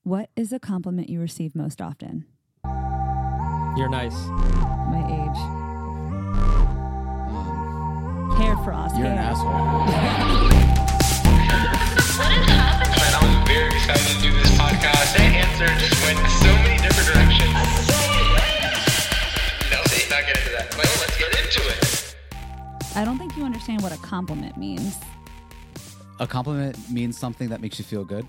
What is a compliment you receive most often? You're nice. My age. Hair frost. You're hair. an asshole. Man, I was very excited to do this podcast. That answer just went so many different directions. No, see, not get into that. Well, let's get into it. I don't think you understand what a compliment means. A compliment means something that makes you feel good.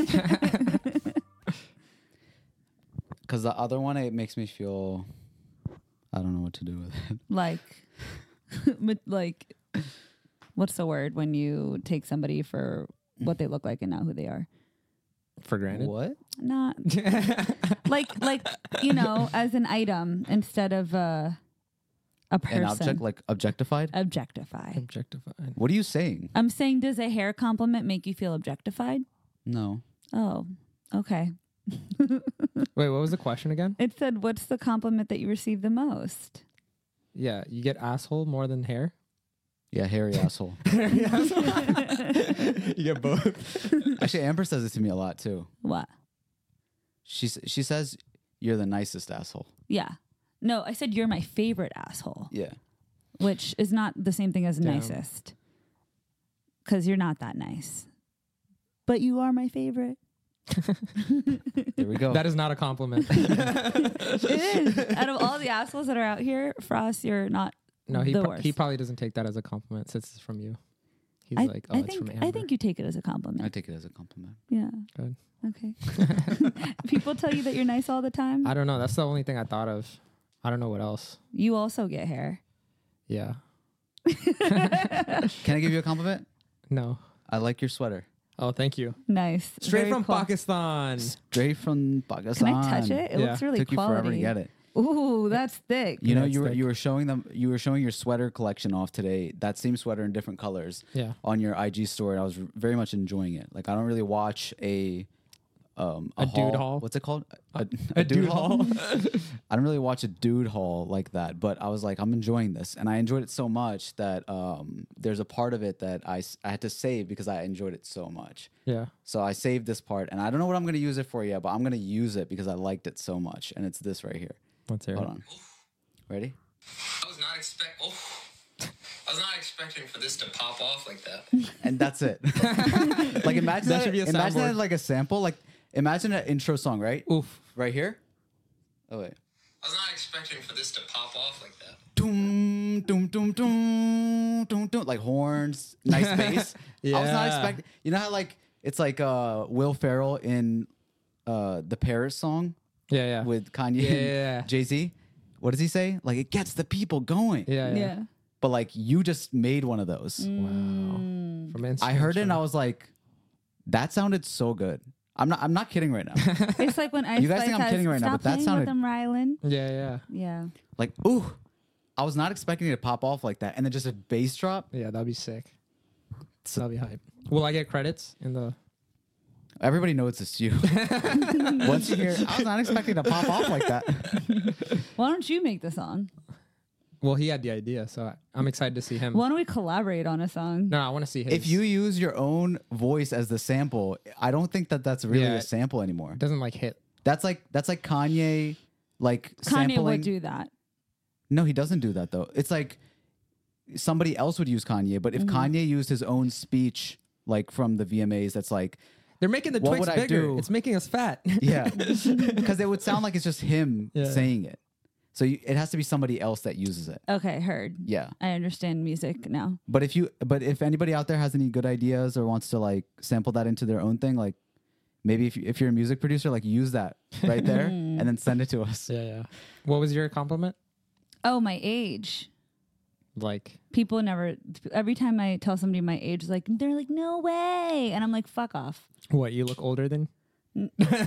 Because the other one, it makes me feel, I don't know what to do with it. Like, like, what's the word when you take somebody for what they look like and not who they are? For granted. What? Not like you know, as an item instead of a person. An object, like objectified? Objectify. Objectified. What are you saying? I'm saying, does a hair compliment make you feel objectified? No. Oh, okay. Wait, what was the question again? It said, what's the compliment that you receive the most? Yeah, you get asshole more than hair. Yeah, hairy asshole. You get both. Actually, Amber says it to me a lot too. What? She says you're the nicest asshole. Yeah. No, I said you're my favorite asshole, Yeah. which is not the same thing as Damn. nicest. Because you're not that nice. But you are my favorite. There we go. That is not a compliment. It is. Out of all the assholes that are out here, Frost, you're not No, the worst. he probably doesn't take that as a compliment since it's from you. He's like, oh, it's from Amber. I think you take it as a compliment. I take it as a compliment. Yeah. Good. Okay. People tell you that you're nice all the time. I don't know. That's the only thing I thought of. I don't know what else. You also get hair. Yeah. Can I give you a compliment? No. I like your sweater. Oh, thank you. Nice. Straight Very from cool. Pakistan. Straight from Pakistan. Can I touch it? It Yeah. looks really Took you quality. forever to get it. Ooh, that's thick. You know, That's thick. you were showing your sweater collection off today. That same sweater in different colors. Yeah. On your IG story. I was very much enjoying it. Like I don't really watch a dude haul? What's it called? A dude haul? I don't really watch a dude haul like that, but I was like, I'm enjoying this, and I enjoyed it so much that there's a part of it that I had to save because I enjoyed it so much. Yeah. So I saved this part, and I don't know what I'm going to use it for yet, but I'm going to use it because I liked it so much, and it's this right here. Let's hear Hold it. on. Ready? I was not expecting for this to pop off like that. And that's it. Like imagine That should be a imagine soundboard. that like a sample. Like imagine an intro song, right? Oof. Right here. Oh wait. I was not expecting for this to pop off like that. Doom, doom, doom, doom, doom, doom. Like horns, nice bass. I was not Yeah. expecting. You know how like it's like Will Ferrell in the Paris song Yeah, yeah. with Kanye Yeah. and Jay-Z. What does he say? Like it gets the people going. Yeah, yeah. Yeah. But like you just made one of those. Wow. From I heard it and I was like, that sounded so good. I'm not kidding right now. It's like when Ice You guys Spice think I'm has, kidding right now, "Stop but that playing sounded- with them, Rylan." Yeah, yeah. Yeah. Like, ooh, I was not expecting it to pop off like that. And then just a bass drop. Yeah, that'd be sick. That'd be hype. Will I get credits in the... Everybody knows it's you. Once you hear, I was not expecting to pop off like that. Why don't you make the song? Well, he had the idea, so I'm excited to see him. Why don't we collaborate on a song? No, I want to see his. If you use your own voice as the sample, I don't think that that's really Yeah. a sample anymore. It doesn't like hit. That's like Kanye, like Kanye sampling. would do that. No, he doesn't do that though. It's like somebody else would use Kanye, but if Kanye used his own speech, like from the VMAs, that's like, They're making the What Twix would I bigger. do? It's making us fat. yeah, because it would sound like it's just him Yeah. saying it. So it has to be somebody else that uses it. Okay, heard. Yeah. I understand music now. But if anybody out there has any good ideas or wants to like sample that into their own thing, like maybe if you're a music producer, like use that right there and then send it to us. Yeah, yeah. What was your compliment? Oh, my age. Like, People never, every time I tell somebody my age, they're like, no way. And I'm like, fuck off. what, you look older than? What's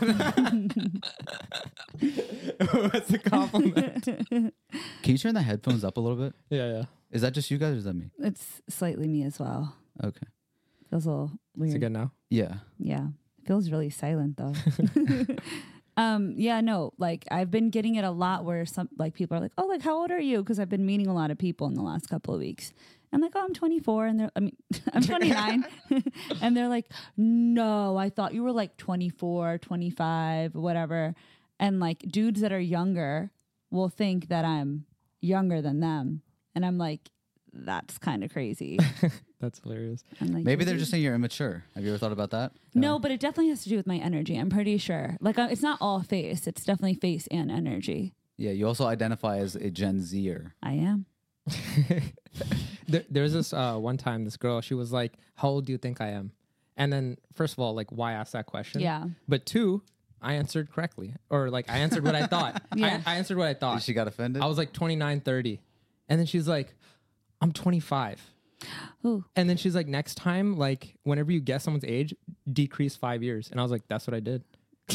the compliment? Can you turn the headphones up a little bit? Yeah, yeah. Is that just you guys or is that me? It's slightly me as well. Okay. Feels a little Is weird. it good now? Yeah. Yeah. It feels really silent though. Yeah, no, like I've been getting it a lot where some like people are like, oh, like how old are you? Because I've been meeting a lot of people in the last couple of weeks. I'm like, oh, I'm 24. And I'm 29. And they're like, no, I thought you were like 24, 25, whatever. And like dudes that are younger will think that I'm younger than them. And I'm like, that's kind of crazy. That's hilarious. I'm like, Maybe they're just saying you're immature. Have you ever thought about that? No, but it definitely has to do with my energy. I'm pretty sure. Like, it's not all face. It's definitely face and energy. Yeah, you also identify as a Gen Zer. I am. There's this one time, this girl, she was like, how old do you think I am? And then, first of all, like, why ask that question? Yeah. But two, I answered correctly. Or, like, I answered what I thought. Yeah. I answered what I thought. She got offended? I was like 29, 30. And then she's like, I'm 25. Ooh. And then she's like, next time, like, whenever you guess someone's age, decrease 5 years. And I was like, that's what I did.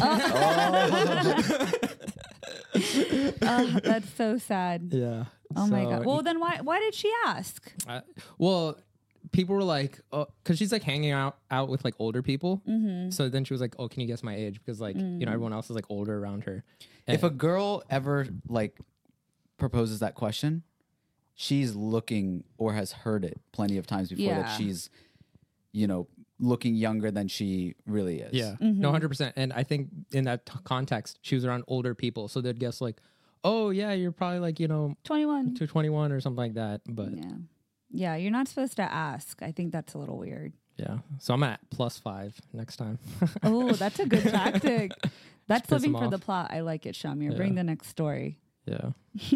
Oh, that's so sad. Yeah. Oh my God. Well, then why did she ask? Well, people were like, because she's like hanging out with like older people. Mm-hmm. So then she was like, oh, can you guess my age? Because like, you know, everyone else is like older around her. And If a girl ever like proposes that question, she's looking or has heard it plenty of times before Yeah. that she's, you know, looking younger than she really is. yeah, Mm-hmm. no, 100%. And I think in that context, she was around older people. So they'd guess like, oh yeah, you're probably like, you know, 21. 21 or something like that. But Yeah. Yeah, you're not supposed to ask. I think that's a little weird. yeah. So I'm at +5 next time. Oh, that's a good tactic. That's piss living them for off. the plot. I like it, Shamir. Yeah. Bring the next story. Yeah.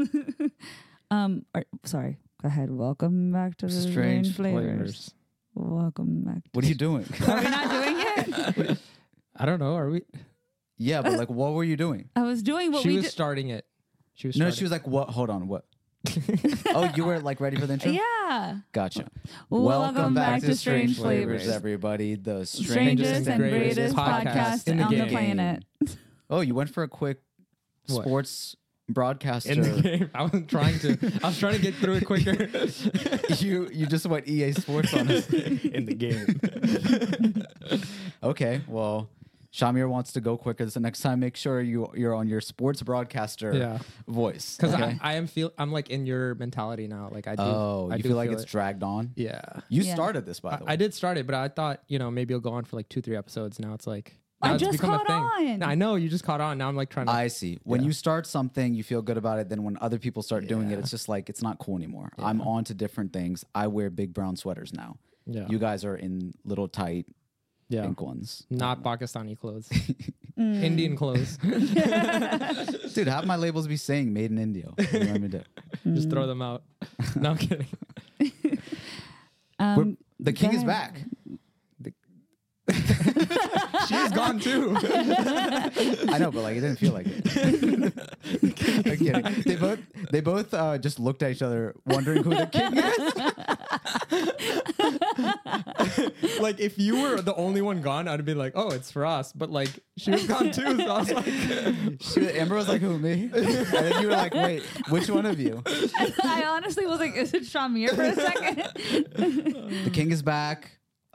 Sorry. Go ahead. Welcome back to the Strange Strange Flavors. Welcome back. What are you doing? Are we not doing it? I don't know. Are we? Yeah, but like, what were you doing? I was doing what She we was did. starting it. She was. No, starting. she was like, what? Hold on, what? Oh, you were like ready for the intro? Yeah. Gotcha. Welcome back to Strange Flavors. everybody. The Strangest and greatest podcast in the on the game. planet. Oh, you went for a quick What? sports broadcaster. in the game. I was trying to get through it quicker. you just went EA Sports on us. In the game. Okay, well, Shamir wants to go quicker. So next time, make sure you're on your sports broadcaster Yeah. voice. Because okay? I'm like in your mentality now. Like I do. Oh, I you do feel like it's it. dragged on? Yeah. You Yeah. started this, by the way. I did start it, but I thought, you know, maybe it'll go on for like 2-3 episodes. Now it's like I now it's just become a caught thing. on. No, I know you just caught on. Now I'm like trying to. I see. When Yeah. you start something, you feel good about it. Then when other people start doing it, Yeah. it's just like, it's not cool anymore. I'm on to different things. I wear big brown sweaters now. Yeah. You guys are in little tight yeah. pink ones. Not Pakistani clothes. Indian clothes. Dude, have my labels be saying made in India. What do you want me to do? Just throw them out. No, I'm kidding. The king go is ahead. back. She's gone too. I know, but like it didn't feel like it. I'm kidding. They both just looked at each other, wondering who the king is. Like if you were the only one gone, I'd be like, oh, it's for us. But like she was gone too, so I was like, Amber was like, "Who, me?" And then you were like, "Wait, which one of you?" I honestly was like, is it Shamir for a second? The king is back.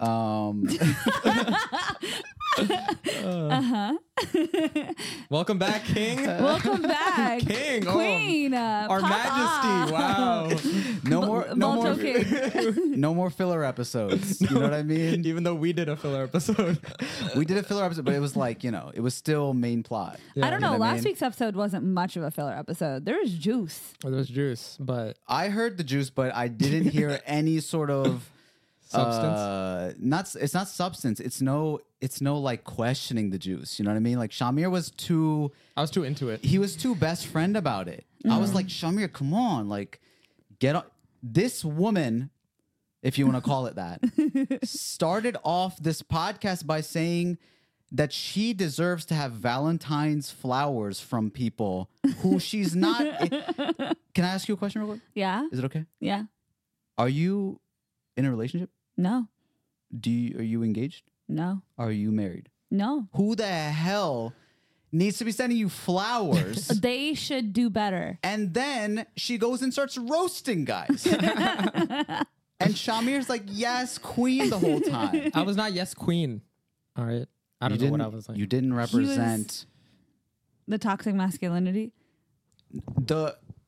welcome back, King. Welcome back. King, oh, Queen. Our Papa. Majesty. Wow. Balto King. No more filler episodes. You know what I mean? Even though we did a filler episode. We did a filler episode, but it was like, you know, it was still main plot. I don't You know. know what I Last mean? week's episode wasn't much of a filler episode. There was juice. Well, there was juice, but I heard the juice, but I didn't hear any sort of substance. It's not substance. It's no like questioning the juice. You know what I mean? Like Shamir was too. I was too into it. He was too best friend about it. I was like, Shamir, come on, like get on. This woman, if you want to call it that, started off this podcast by saying that she deserves to have Valentine's flowers from people who she's not. Can I ask you a question real quick? Yeah. Is it okay? Yeah. Are you in a relationship? No. Are you engaged? No. Are you married? No. Who the hell needs to be sending you flowers? They should do better. And then she goes and starts roasting guys. And Shamir's like, yes, queen the whole time. I was not yes queen. All right. I don't know what I was like. You didn't represent The toxic masculinity.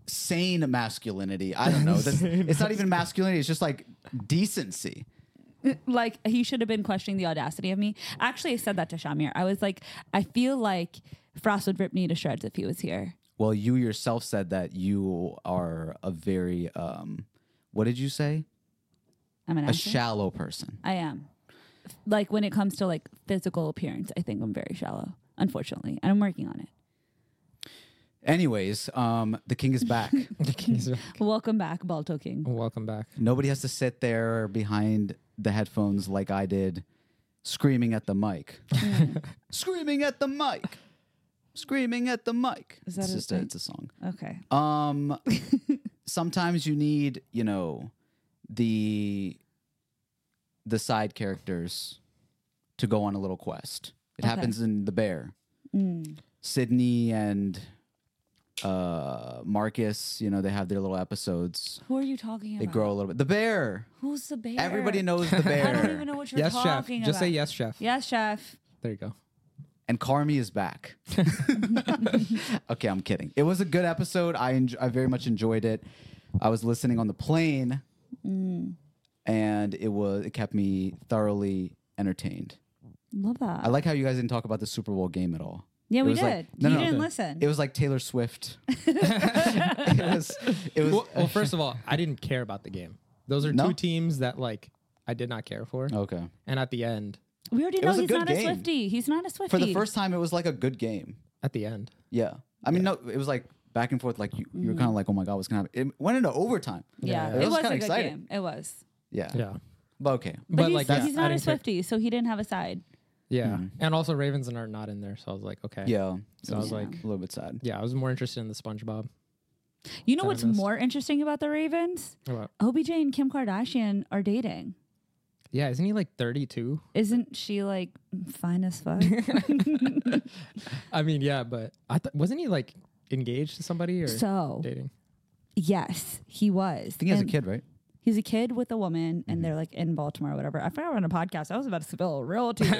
sane masculinity. I don't know. It's not even masculinity. It's just like decency. Like he should have been questioning the audacity of me. Actually, I said that to Shamir. I was like, I feel like Frost would rip me to shreds if he was here. Well, you yourself said that you are a very, what did you say? I'm an A actor. shallow person. I am. Like when it comes to like physical appearance, I think I'm very shallow, unfortunately, and I'm working on it. Anyways, the king is back. The king's back. Welcome back, Balto King. Welcome back. Nobody has to sit there behind the headphones like I did, screaming at the mic. Screaming at the mic. Screaming at the mic. Is that it's a just thing? it's a song. Okay. Sometimes you need, the side characters to go on a little quest. It Okay. happens in The Bear. Sydney and Marcus, they have their little episodes. Who are you talking about? They grow a little bit. The Bear. Who's the bear? Everybody knows the bear. I don't even know what you're Yes, chef. talking about. Just say yes, chef. Yes, chef. There you go. And Carmi is back. Okay, I'm kidding. It was a good episode. I very much enjoyed it. I was listening on the plane, and it kept me thoroughly entertained. Love that. I like how you guys didn't talk about the Super Bowl game at all. Yeah, It we was did. like- no, you no, didn't no. listen. It was like Taylor Swift. It was. Well, first of all, I didn't care about the game. Those are No? two teams that like I did not care for. Okay. And at the end, we already It know was a he's good not a game. Swiftie. He's not a Swiftie. For the first time, it was like a good game. at the end, Yeah. I mean, no, it was like back and forth. Like you were kind of like, oh my god, what's gonna happen? It went into overtime. Yeah, Yeah. it was kinda a good exciting. game. It was. Yeah. yeah, But okay. But, he's, like he's I not a didn't care. Swiftie, so he didn't have a side. Yeah, and also Ravens are not in there, so I was like, okay. Yeah. So I was Yeah. like, a little bit sad. yeah, I was more interested in the SpongeBob. You know That I what's missed. more interesting about the Ravens? What? OBJ and Kim Kardashian are dating. Yeah, isn't he like 32? Isn't she like fine as fuck? I mean, yeah, but wasn't he like engaged to somebody or So dating? yes, he was. I think he has a And kid, right? He's a kid with a woman, and they're like in Baltimore or whatever. I forgot we're on a podcast. I was about to spill real tea.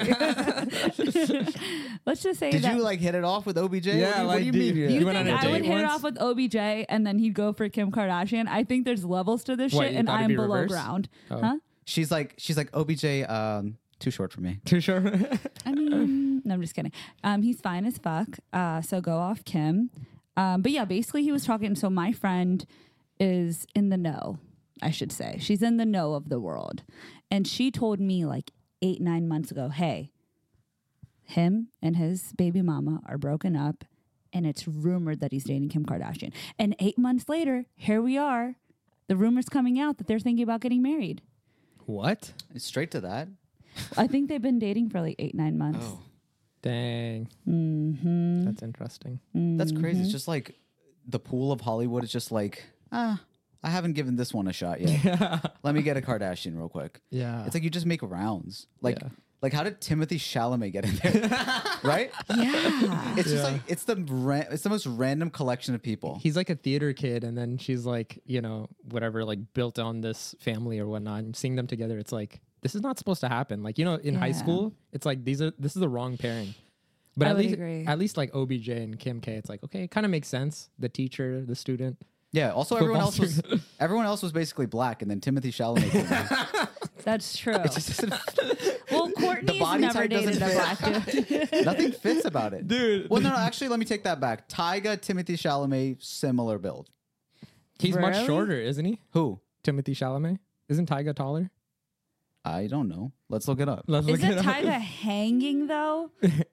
Let's just say Did that. you like hit it off with OBJ? Yeah, what do you like, mean? dude, You You went think on a I would date hit it once? off with OBJ and then he'd go for Kim Kardashian? I think there's levels to this What, shit, you and thought it'd I'm be below reverse? ground. Oh. Huh? She's like OBJ. Too short for me. Too sure? I mean, no, I'm just kidding. He's fine as fuck. So go off Kim. But yeah, basically he was talking. So my friend is in the know, I should say. She's in the know of the world. And she told me like 8-9 months ago, hey, him and his baby mama are broken up, and it's rumored that he's dating Kim Kardashian. And 8 months later, here we are. The rumor's coming out that they're thinking about getting married. What? Straight to that. I think they've been dating for like 8-9 months. Oh, Dang. That's interesting. that's crazy. It's just like the pool of Hollywood is just like, I haven't given this one a shot yet. Let me get a Kardashian real quick. Yeah. It's like you just make rounds. Like, Yeah. like how did Timothy Chalamet get in there? Right? Yeah. It's just like it's the most random collection of people. He's like a theater kid, and then she's like, whatever, like built on this family or whatnot. And seeing them together, it's like, this is not supposed to happen. Like, in high Yeah. school, it's like this is the wrong pairing. But I at would least, agree. at least like OBJ and Kim K, it's like, okay, it kind of makes sense. The teacher, the student. Yeah. Also, Football everyone else was basically black, and then Timothy Chalamet. came in. That's true. It just doesn't- Well, Courtney's body never type doesn't dated a fit. black dude. Nothing fits about it, Dude. Well, no, actually, let me take that back. Tyga, Timothy Chalamet, similar build. He's much Really? shorter, isn't he? Who? Timothy Chalamet. Isn't Tyga taller? I don't know. Let's look it up. Let's look Isn't it up. Tyga hanging though?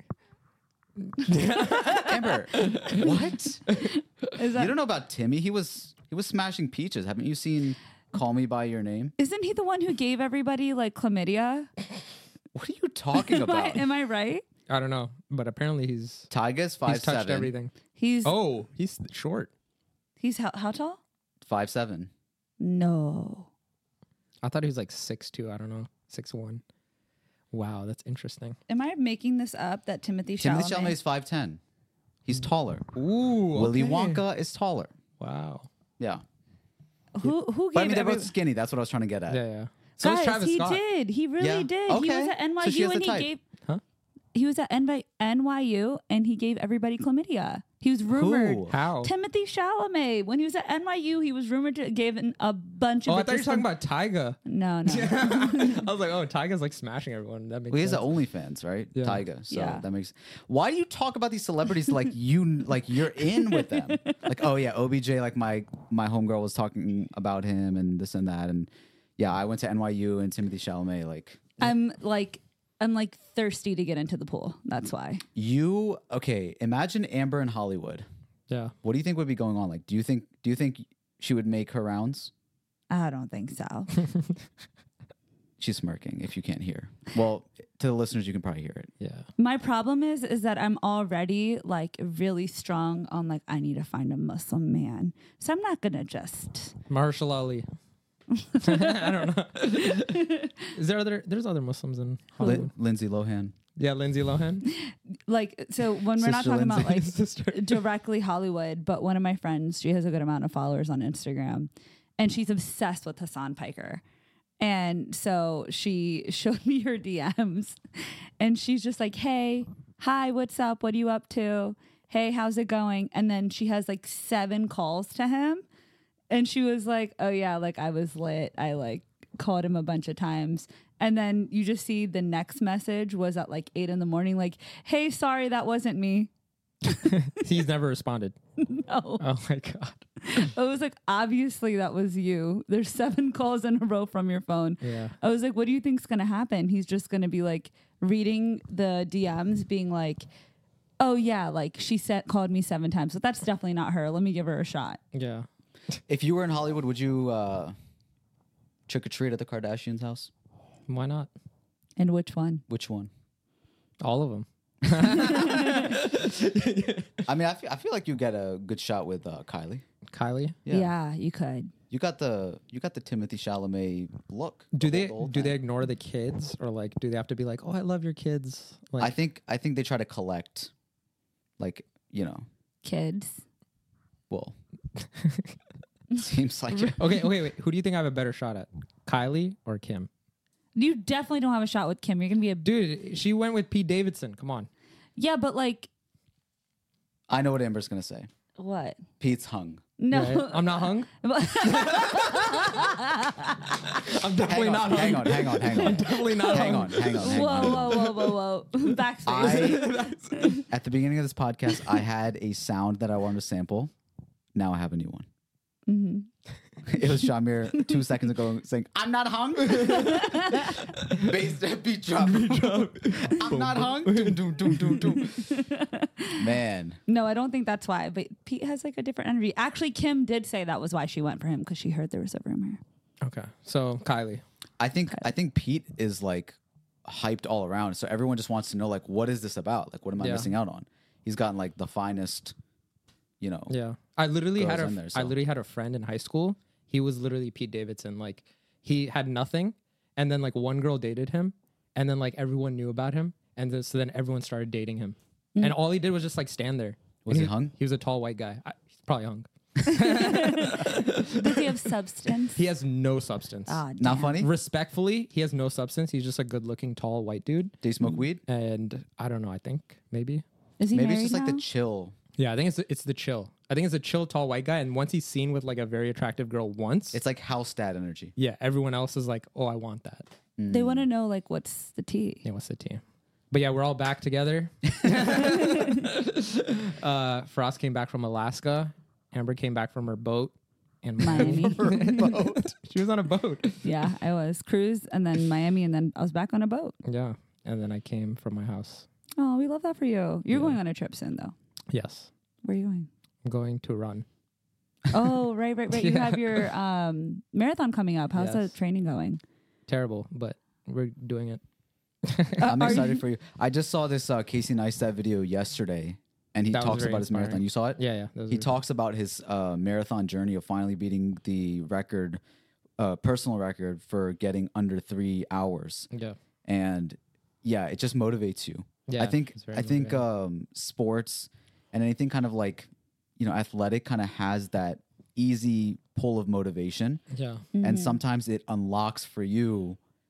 Amber, what? Is that, You don't know about Timmy? He was smashing peaches. Haven't you seen Call Me by Your Name? Isn't he the one who gave everybody like chlamydia? What are you talking about? Am I right? I don't know, but apparently he's Tyga's touched 5'7". everything. He's Oh, he's short. he's how tall? 5'7". No. I thought he was like 6'2". I don't know, 6'1". Wow, that's interesting. Am I making this up that Timothy Timothy Chalamet? Chalamet is 5'10". He's taller. Ooh, Willy okay. Wonka is taller. Wow. Yeah. Who But I gave mean, they're every- both skinny. That's what I was trying to get at. Yeah, yeah. So is Guys, Travis he Scott. did. He really Yeah. did. He Okay. was at So she NYU has the and he type. gave. Huh? at NYU and he gave everybody chlamydia. He was rumored. Who? How? Timothy Chalamet. When he was at NYU, he was rumored to give a bunch of. Oh, I thought you were bitches talking from- about Tyga. No, no. I was like, oh, Tyga's like smashing everyone. That makes Well, he has sense. the OnlyFans, right? Yeah. Tyga. So Yeah. that makes. Why do you talk about these celebrities like you're in with them? Like, oh yeah, OBJ. Like my homegirl was talking about him and this and that, and yeah, I went to NYU and Timothy Chalamet. Like I'm like thirsty to get into the pool. That's why. you, okay? Imagine Amber in Hollywood. Yeah. What do you think would be going on? Like, do you think she would make her rounds? I don't think so. She's smirking. If you can't hear, well, to the listeners, you can probably hear it. Yeah. My problem is that I'm already like really strong on like I need to find a Muslim man. So I'm not gonna just Marshall Ali. I don't know. There's other Muslims in Hollywood. Lindsay Lohan. Yeah, Lindsay Lohan. like so when we're not Sister talking about like Sister. directly Hollywood, but one of my friends, she has a good amount of followers on Instagram and she's obsessed with Hassan Piker. And so she showed me her DMs and she's just like, hey, hi, what's up? What are you up to? Hey, how's it going? And then she has like 7 calls to him. And she was like, oh yeah, like I was lit. I like called him a bunch of times. And then you just see the next message was at like 8 a.m, like, hey, sorry, that wasn't me. He's never responded. No. Oh my God. I was like, obviously that was you. There's 7 calls in a row from your phone. Yeah. I was like, what do you think's going to happen? He's just going to be like reading the DMs being like, oh yeah, like she called me 7 times. So that's definitely not her. Let me give her a shot. Yeah. If you were in Hollywood, would you trick or treat at the Kardashians' house? Why not? And which one? Which one? All of them. I mean, I feel like you get a good shot with Kylie. Kylie. Yeah, you could. You got the Timothy Chalamet look. Do the they whole do they time. ignore the kids or like do they have to be like, oh, I love your kids? Like, I think they try to collect, like, you know, Kids. well, seems like it. okay, wait. Who do you think I have a better shot at, Kylie or Kim? You definitely don't have a shot with Kim. You're going to be a... Dude, she went with Pete Davidson. Come on. Yeah, but like... I know what Amber's gonna say. What? Pete's hung. No. Yeah, I'm not hung. I'm definitely not hung. Hang on. Definitely not Hang hung. on. Whoa. Backspace. At the beginning of this podcast, I had a sound that I wanted to sample. Now I have a new one. Mm-hmm. It was Shamir 2 seconds ago saying, "I'm not hung." Bass beat drop. I'm not hung. Doom, doom, doom, doom. Man, No, I don't think that's why. But Pete has like a different energy. Actually, Kim did say that was why she went for him because she heard there was a rumor. Okay, so Kylie. I think Pete is like hyped all around. So everyone just wants to know, like, what is this about? Like, what am I Yeah. missing out on? He's gotten like the finest, you know. Yeah, I literally Girls had in there, so. I literally had a friend in high school. He was literally Pete Davidson. Like he had nothing, and then like one girl dated him, and then like everyone knew about him, and so then everyone started dating him, and all he did was just like stand there. Was And he hung? He was a tall white guy. He's probably hung. Does he have substance? He has no substance. Ah, Not damn. funny. Respectfully, he has no substance. He's just a good-looking tall white dude, Do you smoke weed? and I don't know. I think maybe. Is he Maybe it's married just like now? the chill. Yeah, I think it's the chill. I think it's a chill, tall white guy, and once he's seen with like a very attractive girl once, It's like house dad energy. yeah, everyone else is like, oh, I want that. They want to know like what's the tea. Yeah, what's the team? But yeah, we're all back together. Frost came back from Alaska. Amber came back from her boat. And Miami. she was on a boat. Yeah, I was cruise and then Miami and then I was back on a boat. Yeah, and then I came from my house. Oh, we love that for you. You're Yeah. going on a trip soon though. Yes, Where are you going? I'm going to run. Oh, right. You Yeah. have your marathon coming up. How's Yes. the training going? Terrible, but we're doing it. I'm Are excited you- for you. I just saw this Casey Neistat video yesterday, and he That was talks very about his marathon. inspiring. You saw it? Yeah. That was He really- talks about his marathon journey of finally beating the record, personal record for getting under 3 hours. Yeah. And yeah, it just motivates you. Yeah, I think it's very motivating. sports and anything kind of like, you know, athletic kind of has that easy pull of motivation. Yeah. And sometimes it unlocks for you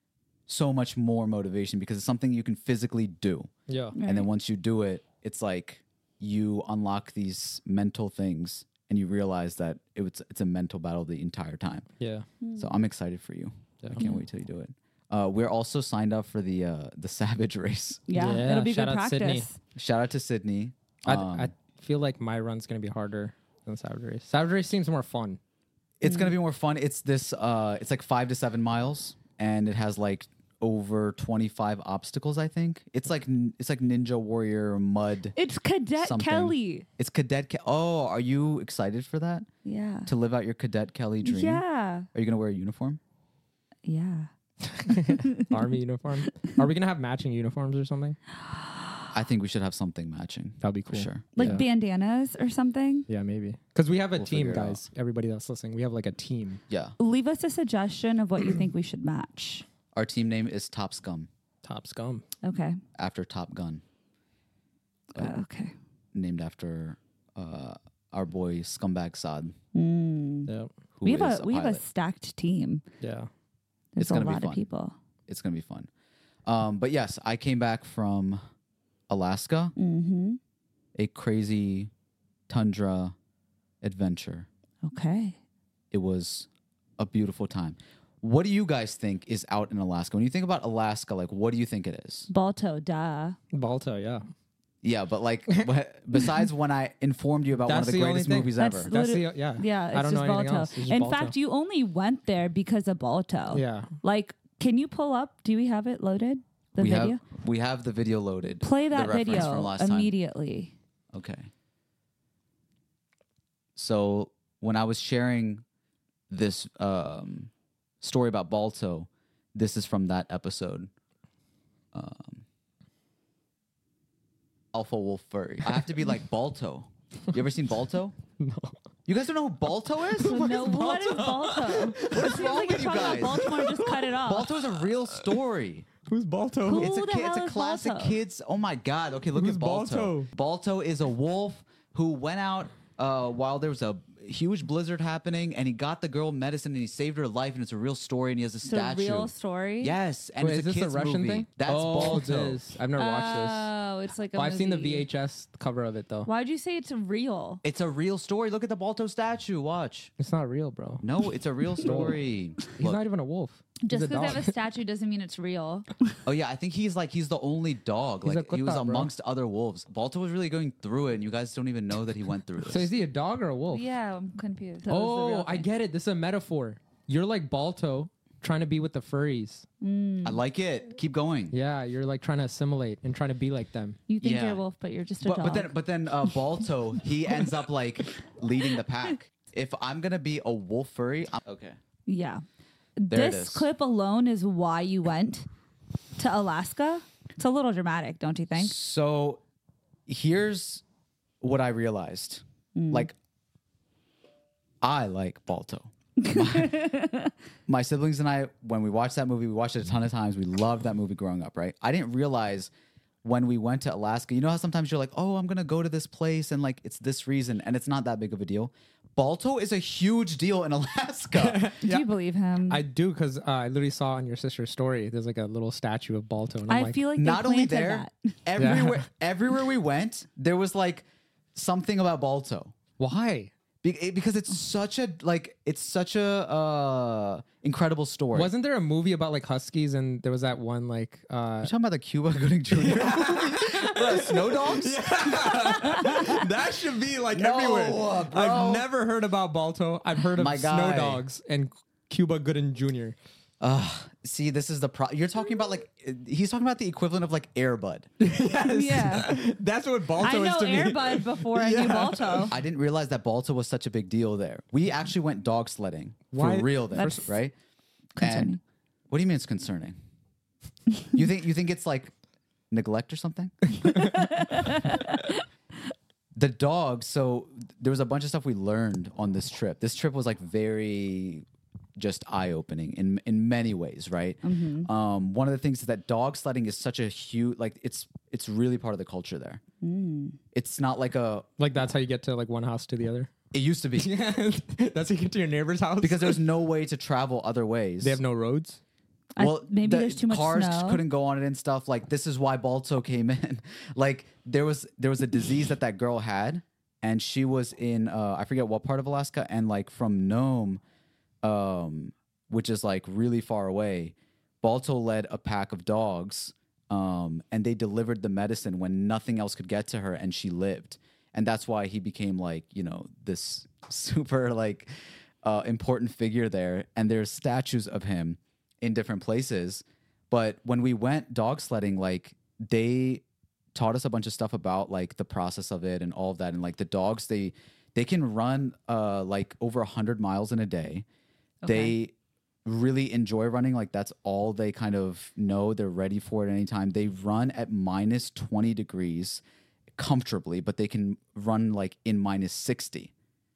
so much more motivation because it's something you can physically do. Yeah. And then once you do it, it's like you unlock these mental things and you realize that it's a mental battle the entire time. Yeah. So I'm excited for you. Yeah. I can't wait till you do it. We're also signed up for the Savage race. Yeah, Yeah, it'll be shout good out Sydney. practice. Shout out to Sydney. I feel like my run's going to be harder than Savage Race. Savage Race seems more fun. It's gonna be more fun. It's this. It's like 5 to 7 miles, and it has like over 25 obstacles. I think it's like Ninja Warrior mud. It's Cadet Something. Kelly. It's Cadet. Oh, are you excited for that? Yeah. To live out your Cadet Kelly dream? Yeah. Are you gonna wear a uniform? Yeah. Army uniform. Are we going to have matching uniforms or something? I think we should have something matching. That'd be For cool. sure. Like Yeah. bandanas or something. Yeah, maybe. Because we have a We'll team, figure it guys. Everybody that's listening, we have like a team. Yeah. Leave us a suggestion of what you think we should match. Our team name is Top Scum Top scum. Okay. after Top Gun, Okay. named after our boy Scumbag Saad. Yeah. Who We have is a we have a pilot. stacked team. Yeah. There's It's a gonna be lot of fun. people. It's gonna be fun. But yes, I came back from Alaska, a crazy tundra adventure. Okay. It was a beautiful time. What do you guys think is out in Alaska? When you think about Alaska, like what do you think it is? Balto, duh. Balto, yeah. Yeah, but like besides when I informed you about one of That's the the only greatest thing. movies That's ever. That's Literally- the, yeah. Yeah, it's I don't just know anything Balto. else. It's just In Balto. fact, you only went there because of Balto. Yeah. Like, can you pull up? Do we have it loaded? The video? We have the video loaded. Play the that reference video from last time. immediately. Okay. So when I was sharing this story about Balto, this is from that episode. Alpha Wolf Furry. I have to be like Balto. You ever seen Balto? No. You guys don't know who Balto is? No, what is Balto? What's wrong Like with you're you talking guys? about Baltimore, just cut it off. Balto is a real story. Who's Balto? Who It's a the kid, hell it's a is classic Balto? kids. Oh my god. Okay, look Who's at Balto. Balto? Balto is a wolf who went out while there was a huge blizzard happening, and he got the girl medicine and he saved her life, and it's a real story, and he has a It's a statue. real story. Yes, and Wait, it's is a this a kids Russian movie. thing? That's oh, Balto. this. I've never watched this. Oh, it's like a Well, I've seen the movie. VHS cover of it though. Why'd you say it's real? It's a real story. Look at the Balto statue. Watch. It's not real, bro. No, it's a real story. He's Look. not even a wolf. Just He's a because they dog. have a statue doesn't mean it's real. Oh yeah, I think he's the only dog. He's Like a he was kutta, bro. amongst other wolves. Balto was really going through it, and you guys don't even know that he went through this. So is he a dog or a wolf? Yeah, I'm confused. That was the Oh, real I thing. get it. This is a metaphor. You're like Balto trying to be with the furries. I like it. Keep going. Yeah, you're like trying to assimilate and trying to be like them. You think Yeah. you're a wolf, but you're just a dog. But then Balto, he ends up like leading the pack. If I'm gonna be a wolf furry, okay. Yeah. There it This is. clip alone is why you went to Alaska. It's a little dramatic, don't you think? So here's what I realized. Like, I like Balto. My siblings and I, when we watched that movie, we watched it a ton of times. We loved that movie growing up, right? I didn't realize when we went to Alaska, you know how sometimes you're like, oh, I'm going to go to this place and like it's this reason and it's not that big of a deal. Balto is a huge deal in Alaska. Do you believe him? I do because I literally saw on your sister's story. There's like a little statue of Balto. And I'm I like, feel like they Not only planted there, that. everywhere we went, there was like something about Balto. why? Because it's such a incredible story. Wasn't there a movie about like huskies and there was that one like You talking about the Cuba Gooding Jr. Snow dogs? that should be like No, everywhere. bro. I've never heard about Balto. I've heard of My Snow guy. Dogs and Cuba Gooding Jr. See, this is the you're talking about like he's talking about the equivalent of like Air Bud. Yeah. That's what Balto I is know to me. Airbud before I knew Balto. I didn't realize that Balto was such a big deal there. We actually went dog sledding Why- for real there, That's right? concerning. And what do you mean it's concerning? You think it's like neglect or something? The dogs, so there was a bunch of stuff we learned on this trip. This trip was like very just eye-opening in many ways, right? One of the things is that dog sledding is such a huge, like it's really part of the culture there. It's not like Like that's how you get to like one house to the other. it used to be Yeah, that's how you get to your neighbor's house because there's no way to travel other ways. they have no roads. Maybe the there's too much cars snow. couldn't go on it and stuff. Like this is why Balto came in. Like there was a disease that girl had, and she was in I forget what part of Alaska, and like from Nome, which is like really far away. Balto led a pack of dogs, and they delivered the medicine when nothing else could get to her, and she lived. And that's why he became like, you know, this super like important figure there. And there's statues of him in different places. But when we went dog sledding, like they taught us a bunch of stuff about like the process of it and all of that. And like the dogs, they can run like over 100 miles in a day. Okay. They really enjoy running. Like that's all they kind of know. They're ready for it anytime. They run at minus 20 degrees comfortably, but they can run like in minus 60.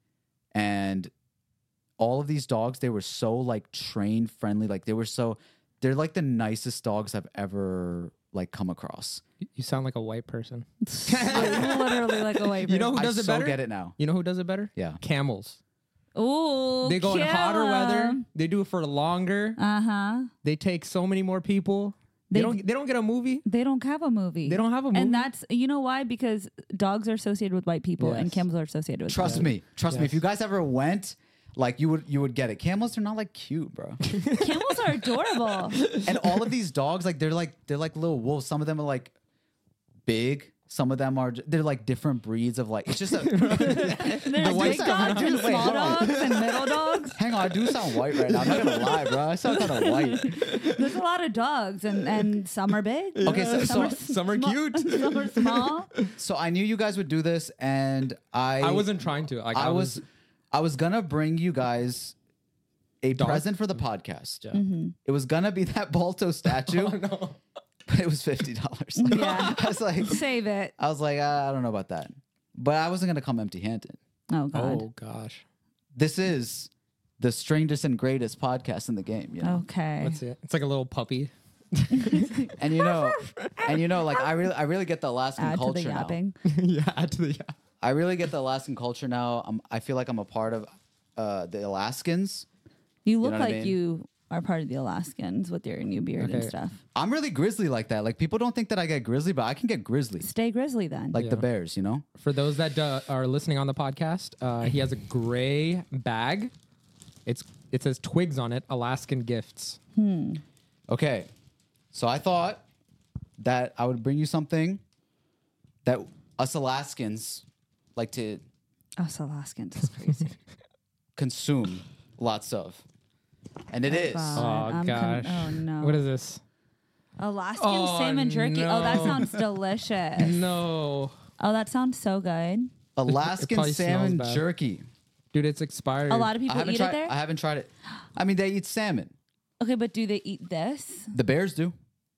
And all of these dogs, they were so like trained friendly. Like they're like the nicest dogs I've ever like come across. You sound like a white person. Literally like a white You know who I does it so better? get it now. You know who does it better? Yeah. Camels. Ooh, They go in hotter weather. They do it for longer. Uh-huh. They take so many more people. They don't get a movie. They don't have a movie. They don't have a movie. And that's, you know why? Because dogs are associated with white people and Yes. camels are associated with Trust white me. Trust me. If Yes. you guys ever went, like you would get it. Camels are not like cute, bro. people. Camels are adorable. And all of these dogs, like they're like little wolves. Some of them are like big. Some of them they're like different breeds of like. It's just a. There's white big stuff. dogs and Wait, small hold on. dogs and middle dogs. Hang on, I do sound white right now. I'm not gonna lie, bro. I sound kind of white. There's a lot of dogs and some are big. Okay, so some are cute. Some are small. so I knew you guys would do this, and I wasn't trying to. Like, I was gonna bring you guys a Dog? present for the podcast. Yeah. Mm-hmm. It was gonna be that Balto statue, Oh, no. but it was $50. Yeah. I was like, Save it. I don't know about that, but I wasn't gonna come empty-handed. Oh, God. Oh gosh. This is the strangest and greatest podcast in the game. You know? Okay. Let's see it. It's like a little puppy. And you know, like I really get the Alaskan Add to culture the now. yapping. Yeah. Add to the yeah. I really get the Alaskan culture now. I feel like I'm a part of the Alaskans. You look know what I like mean? you are part of the Alaskans with your new beard and Okay. stuff. I'm really grizzly like that. Like people don't think that I get grizzly, but I can get grizzly. Stay grizzly then. Like the Yeah. bears, you know? For those that are listening on the podcast, he has a gray bag. It says Twigs on it, Alaskan Gifts. Okay. So I thought that I would bring you something that us Alaskans like to Us Alaskans is crazy. consume lots of. And it is. God. Oh I'm gosh. oh no. What is this? Alaskan Oh, salmon jerky. Oh, that no. sounds delicious. No, Oh, that sounds so good. Alaskan probably salmon smells bad. jerky. dude, it's expired. A lot of I people haven't eat tried it there. I haven't tried it. I mean, they eat salmon. Okay, but do they eat this? The bears do.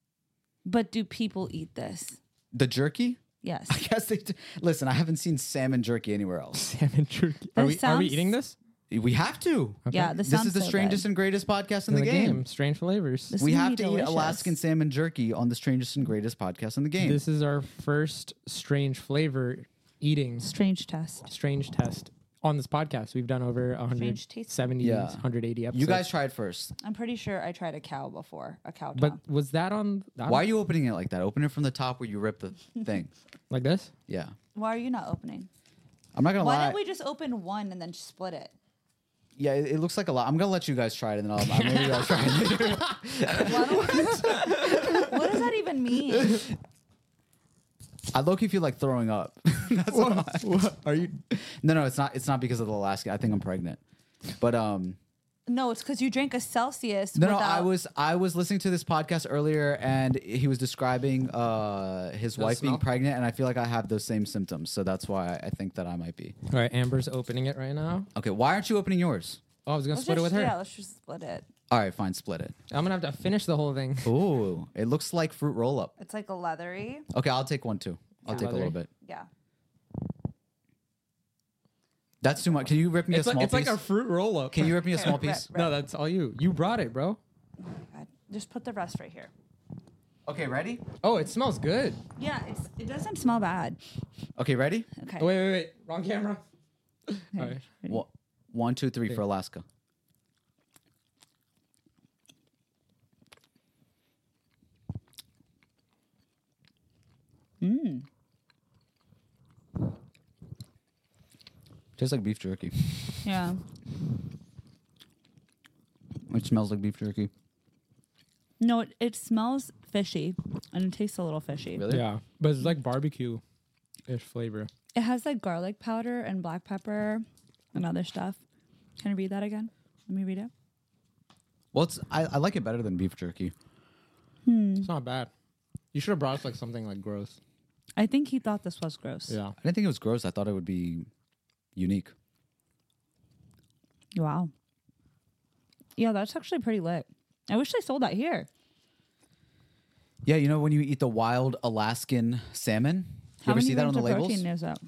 But do people eat this? The jerky? Yes. I guess they do. Listen, I haven't seen salmon jerky anywhere else. salmon jerky. That Are we sounds- eating this? We have to. Yeah, this This sounds is the so strangest good. and greatest podcast in In the game. Strange flavors. This We is gonna have be to eat delicious. Alaskan salmon jerky on the strangest and greatest podcast in the game. This is our first strange flavor eating Strange test. strange test on this podcast. We've done over Strange taste. 170, Yeah. 180 episodes. You guys tried first. I'm pretty sure I tried a cow before. A cow But tongue. was that on Why are you opening it like that? Open it from the top where you rip the thing. like this? Yeah. Why are you not opening? I'm not gonna Why lie. don't we just open one and then split it? Yeah, it looks like a lot. I'm gonna let you guys try it, and then I'll maybe I'll try it. Why don't what does that even mean? I low-key feel like throwing up. That's What? Are you? No, it's not. It's not because of the Alaska. I think I'm pregnant. But No, it's because you drank a Celsius. no, without... I was listening to this podcast earlier, and he was describing his wife being smell? pregnant, and I feel like I have those same symptoms. So that's why I think that I might be. All right, Amber's opening it right now. Okay, why aren't you opening yours? Oh, I was gonna Let's split it just- with her. Yeah, let's just split it. All right, fine, split it. I'm gonna have to finish the whole thing. Ooh, it looks like fruit roll-up. It's like a leathery. Okay, I'll take one too. I'll Yeah. take a little bit. Yeah. That's too much. Can you rip me It's a like, small it's like piece? a fruit roll up. Can you rip me a Here, small rip, piece? rip. No, that's all you. You brought it, bro. Oh my God. Just put the rest right here. Okay, ready? Oh, it smells good. Yeah, it doesn't smell bad. Okay, ready? Okay. Oh, wait. Wrong camera. All right. Well, 1, 2, 3 for Alaska. Tastes like beef jerky. Yeah. It smells like beef jerky. No, it smells fishy and it tastes a little fishy. Really? Yeah, but it's like barbecue-ish flavor. It has like garlic powder and black pepper and other stuff. Can I read that again? Let me read it. Well, I like it better than beef jerky. It's not bad. You should have brought us like something like gross. I think he thought this was gross. Yeah. I didn't think it was gross. I thought it would be unique. Wow. Yeah, that's actually pretty lit. I wish they sold that here. Yeah, you know when you eat the wild Alaskan salmon? You How ever many see that on grams the of labels? protein is that?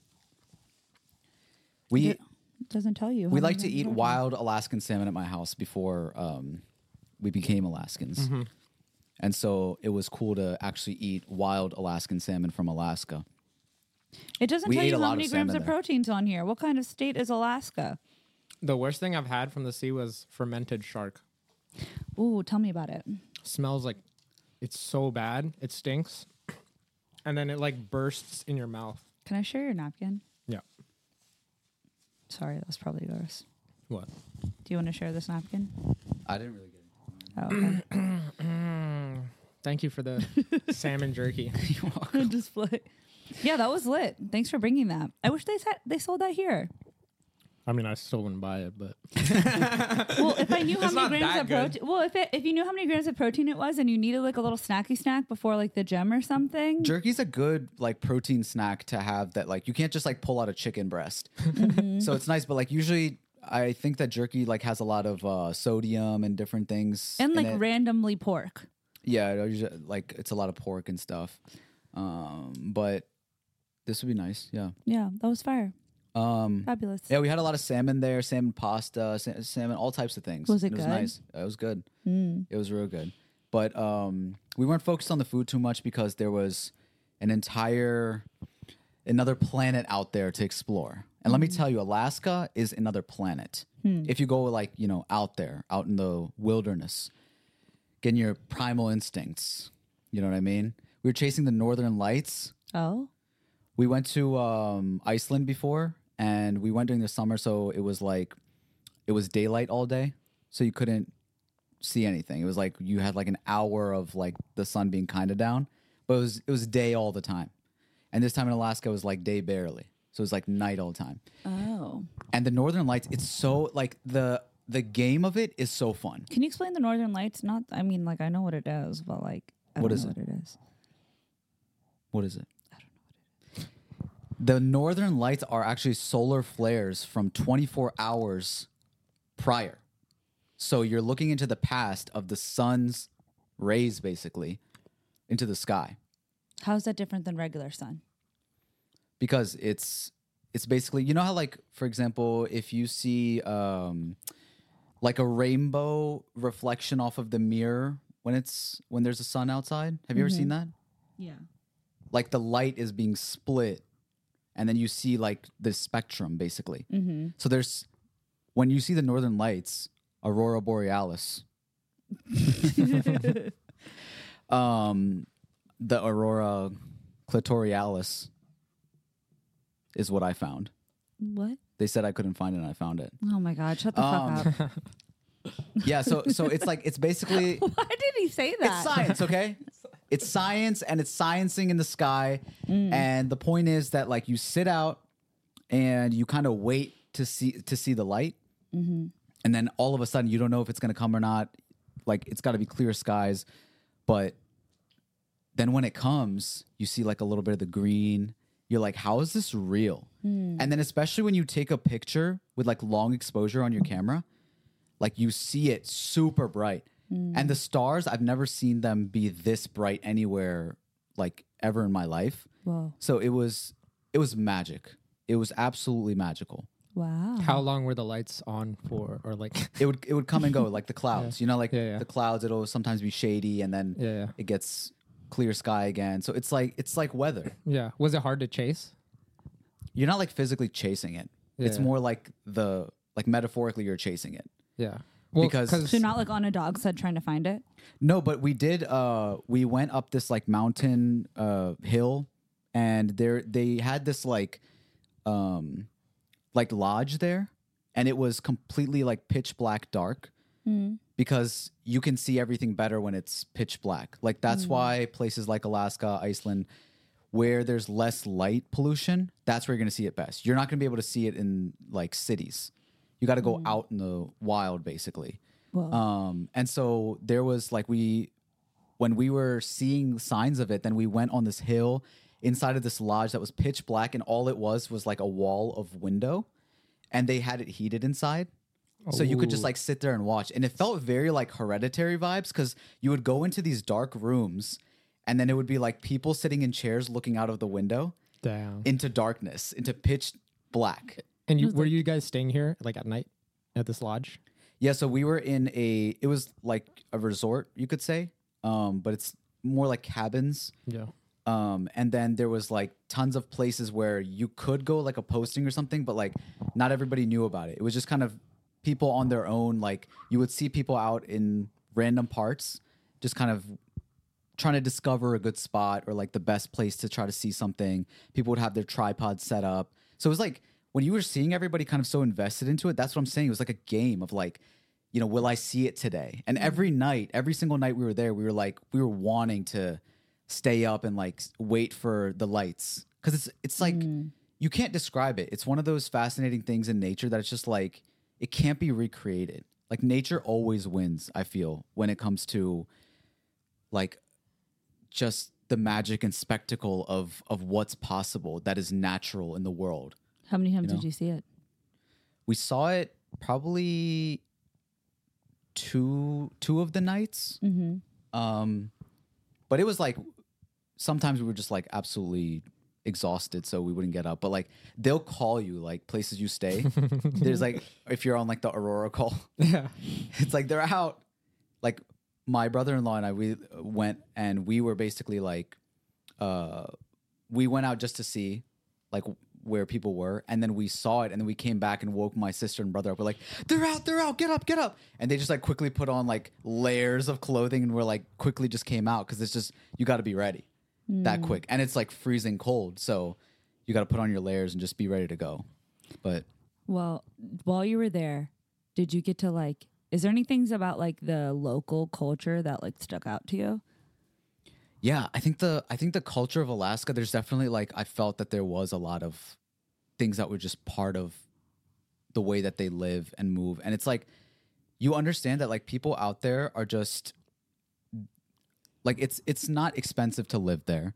We It doesn't tell you. we how like many to grams eat of protein. wild Alaskan salmon at my house before we became Alaskans. And so it was cool to actually eat wild Alaskan salmon from Alaska. It doesn't We tell ate you a how lot of many grams salmon of there. protein's on here. What kind of state is Alaska? The worst thing I've had from the sea was fermented shark. Ooh, tell me about it. Smells like it's so bad. It stinks. And then it like bursts in your mouth. Can I share your napkin? Yeah. Sorry, that was probably yours. What? Do you want to share this napkin? I didn't really get it. Oh, okay. Thank you for the salmon jerky. Display. Yeah, that was lit. Thanks for bringing that. I wish they sold that here. I mean, I still wouldn't buy it, but Well, if I knew how It's many not grams that of good. protein, well, if you knew how many grams of protein it was, and you needed like a little snacky snack before like the gym or something. Jerky's a good like protein snack to have that like you can't just like pull out a chicken breast. So it's nice, but like usually I think that jerky like has a lot of sodium and different things. And in like it. randomly pork. Yeah, usually, like it's a lot of pork and stuff. But this would be nice. Yeah. Yeah, that was fire. Fabulous. Yeah, we had a lot of salmon there, salmon pasta, salmon, all types of things. Was it was good? nice. It was good. It was real good. But we weren't focused on the food too much because there was another planet out there to explore. And let me tell you, Alaska is another planet. If you go like, out there, out in the wilderness, getting your primal instincts. You know what I mean? We were chasing the Northern Lights. Oh, We went to Iceland before, and we went during the summer, so it was daylight all day, so you couldn't see anything. It was like you had like an hour of like the sun being kind of down, but it was day all the time. And this time in Alaska, it was like day barely, so it was like night all the time. oh. And the Northern Lights, it's so like the game of it is so fun. Can you explain the Northern Lights? Not, I mean, like I know what it is, but like I What don't is know it? what it is. What is it? The Northern Lights are actually solar flares from 24 hours prior. So you're looking into the past of the sun's rays, basically, into the sky. How's that different than regular sun? Because it's basically, you know how, like, for example, if you see like a rainbow reflection off of the mirror when there's a sun outside. Have you ever seen that? Yeah. Like the light is being split. And then you see like the spectrum, basically. So when you see the Northern Lights, Aurora Borealis, the Aurora Clitorialis is what I found. What? They said I couldn't find it, and I found it. Oh my God! Shut the fuck up. Yeah, so it's like it's basically Why did he say that? it's science, okay? It's science, and it's sciencing in the sky. And the point is that like you sit out and you kind of wait to see the light, and then all of a sudden you don't know if it's going to come or not. Like it's got to be clear skies, but then when it comes, you see like a little bit of the green. You're like, how is this real? And then especially when you take a picture with like long exposure on your camera, like you see it super bright. And the stars, I've never seen them be this bright anywhere like ever in my life. Whoa! So it was magic. It was absolutely magical. Wow. how long were the lights on for? Or like, It would come and go like the clouds. You know, like Yeah, yeah. the clouds, it'll sometimes be shady and then Yeah. it gets clear sky again. So it's like weather. yeah. Was it hard to chase? You're not like physically chasing it. It's Yeah. more like metaphorically you're chasing it. Yeah. Well, because So you're not like on a dog sled trying to find it? no, but we did. We went up this like mountain hill, and they had this like lodge there, and it was completely like pitch black dark because you can see everything better when it's pitch black. Like that's why places like Alaska, Iceland, where there's less light pollution, that's where you're gonna see it best. You're not gonna be able to see it in like cities. You got to go out in the wild, basically. Whoa. And so there was like when we were seeing signs of it, then we went on this hill inside of this lodge that was pitch black, and all it was like a wall of window, and they had it heated inside. So you could just like sit there and watch. And it felt very like Hereditary vibes because you would go into these dark rooms and then it would be like people sitting in chairs looking out of the window Damn. into darkness, into pitch black. And were you guys staying here like at night at this lodge? Yeah, so we were in it was like a resort, you could say, but it's more like cabins. Yeah. And then there was like tons of places where you could go like a posting or something, but like not everybody knew about it. It was just kind of people on their own. Like you would see people out in random parts, just kind of trying to discover a good spot or like the best place to try to see something. People would have their tripods set up. So it was like when you were seeing everybody kind of so invested into it, that's what I'm saying. It was like a game of like, you know, will I see it today? And every single night we were there, we were wanting to stay up and like wait for the lights. Cause it's like, you can't describe it. It's one of those fascinating things in nature that it's just like, it can't be recreated. Like nature always wins, I feel, when it comes to like just the magic and spectacle of what's possible that is natural in the world. How many times you know? did you see it? We saw it probably two of the nights. But it was like sometimes we were just like absolutely exhausted, so we wouldn't get up. But like they'll call you like places you stay. There's like if you're on like the Aurora call, Yeah. it's like they're out. Like my brother-in-law and I, we went and we were basically like, we went out just to see like where people were, and then we saw it, and then we came back and woke my sister and brother up. We're like, they're out, get up. And they just like quickly put on like layers of clothing, and we're like quickly just came out because it's just, you got to be ready that quick. And it's like freezing cold. So you got to put on your layers and just be ready to go. But Well, while you were there, did you get to like, is there any things about like the local culture that like stuck out to you? yeah, I think the culture of Alaska, there's definitely like, I felt that there was a lot of things that were just part of the way that they live and move. And it's like, you understand that like people out there are just like, it's not expensive to live there.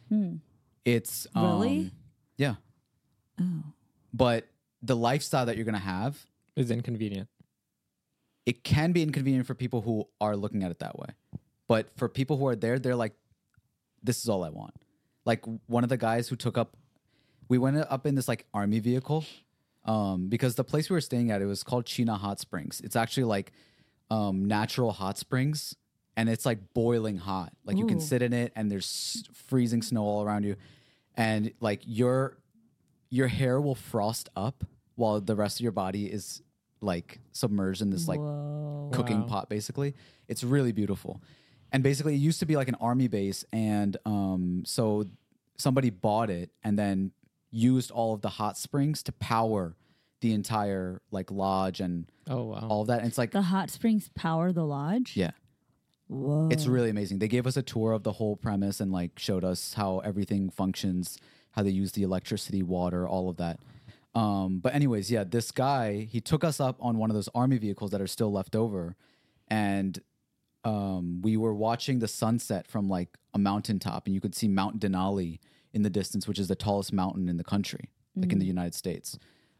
It's Really? yeah. Oh. But the lifestyle that you're going to have, Is inconvenient. it can be inconvenient for people who are looking at it that way. But for people who are there, they're like, this is all I want. Like one of the guys who we went up in this like army vehicle because the place we were staying at, it was called Chena Hot Springs. It's actually like natural hot springs, and it's like boiling hot. Like you can Ooh. sit in it and there's freezing snow all around you. And like your hair will frost up while the rest of your body is like submerged in this like Whoa. cooking Wow. pot, basically. It's really beautiful. And basically it used to be like an army base, and so somebody bought it and then used all of the hot springs to power the entire like lodge and Oh wow. all of that. And it's like, The hot springs power the lodge? yeah, Whoa. it's really amazing. They gave us a tour of the whole premise and like showed us how everything functions, how they use the electricity, water, all of that. But anyways, yeah, this guy, he took us up on one of those army vehicles that are still left over, and we were watching the sunset from like a mountaintop, and you could see Mount Denali in the distance, which is the tallest mountain in the country, like in the United States.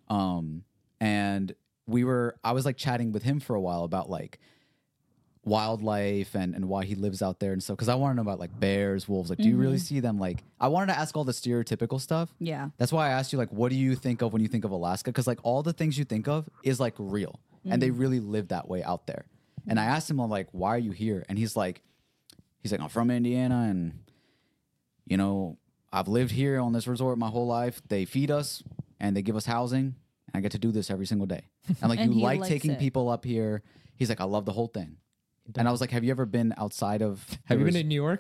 And I was like chatting with him for a while about like wildlife and why he lives out there and stuff. Cause I want to know about like bears, wolves. Like, do you really see them? Like, I wanted to ask all the stereotypical stuff. Yeah. That's why I asked you, like, what do you think of when you think of Alaska? Cause like all the things you think of is like real, and they really live that way out there. And I asked him, I'm like, why are you here? And he's like, I'm from Indiana, and you know, I've lived here on this resort my whole life. They feed us and they give us housing, I get to do this every single day. I'm like, And you he like likes taking it. people up here. He's like, I love the whole thing. And I was like, have you ever been outside of? Have you the been in New York?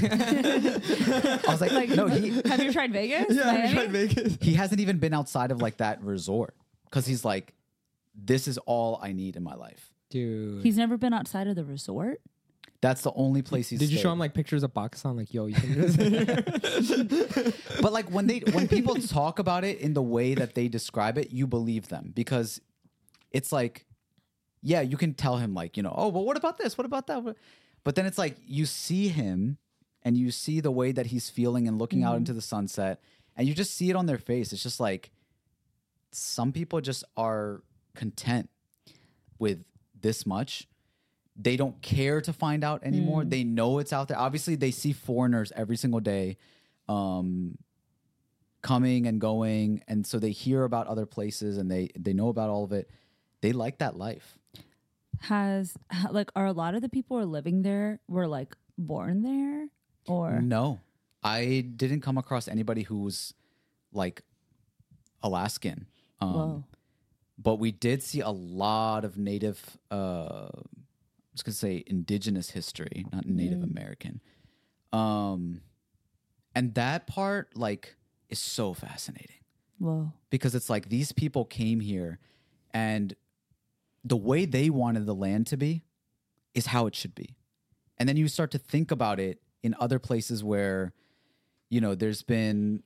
I was like, no, Have you tried Vegas? Miami? Vegas. he hasn't even been outside of like that resort because he's like, this is all I need in my life. Dude. He's never been outside of the resort. That's the only place he's Did you show stayed. him like pictures of Pakistan? Like, yo, you can do this. But like when people talk about it in the way that they describe it, you believe them because it's like, yeah, you can tell him like, oh, well, what about this? What about that? But then it's like you see him and you see the way that he's feeling and looking out into the sunset and you just see it on their face. It's just like some people just are content with this much. They don't care to find out anymore. They know it's out there. Obviously, they see foreigners every single day coming and going. And so they hear about other places and they know about all of it. They like that life. Are a lot of the people who are living there were like born there or No, I didn't come across anybody who was like Alaskan. Whoa. But we did see a lot of native, I was going to say indigenous history, not Native American. And that part like is so fascinating Whoa. because it's like these people came here and the way they wanted the land to be is how it should be. And then you start to think about it in other places where, there's been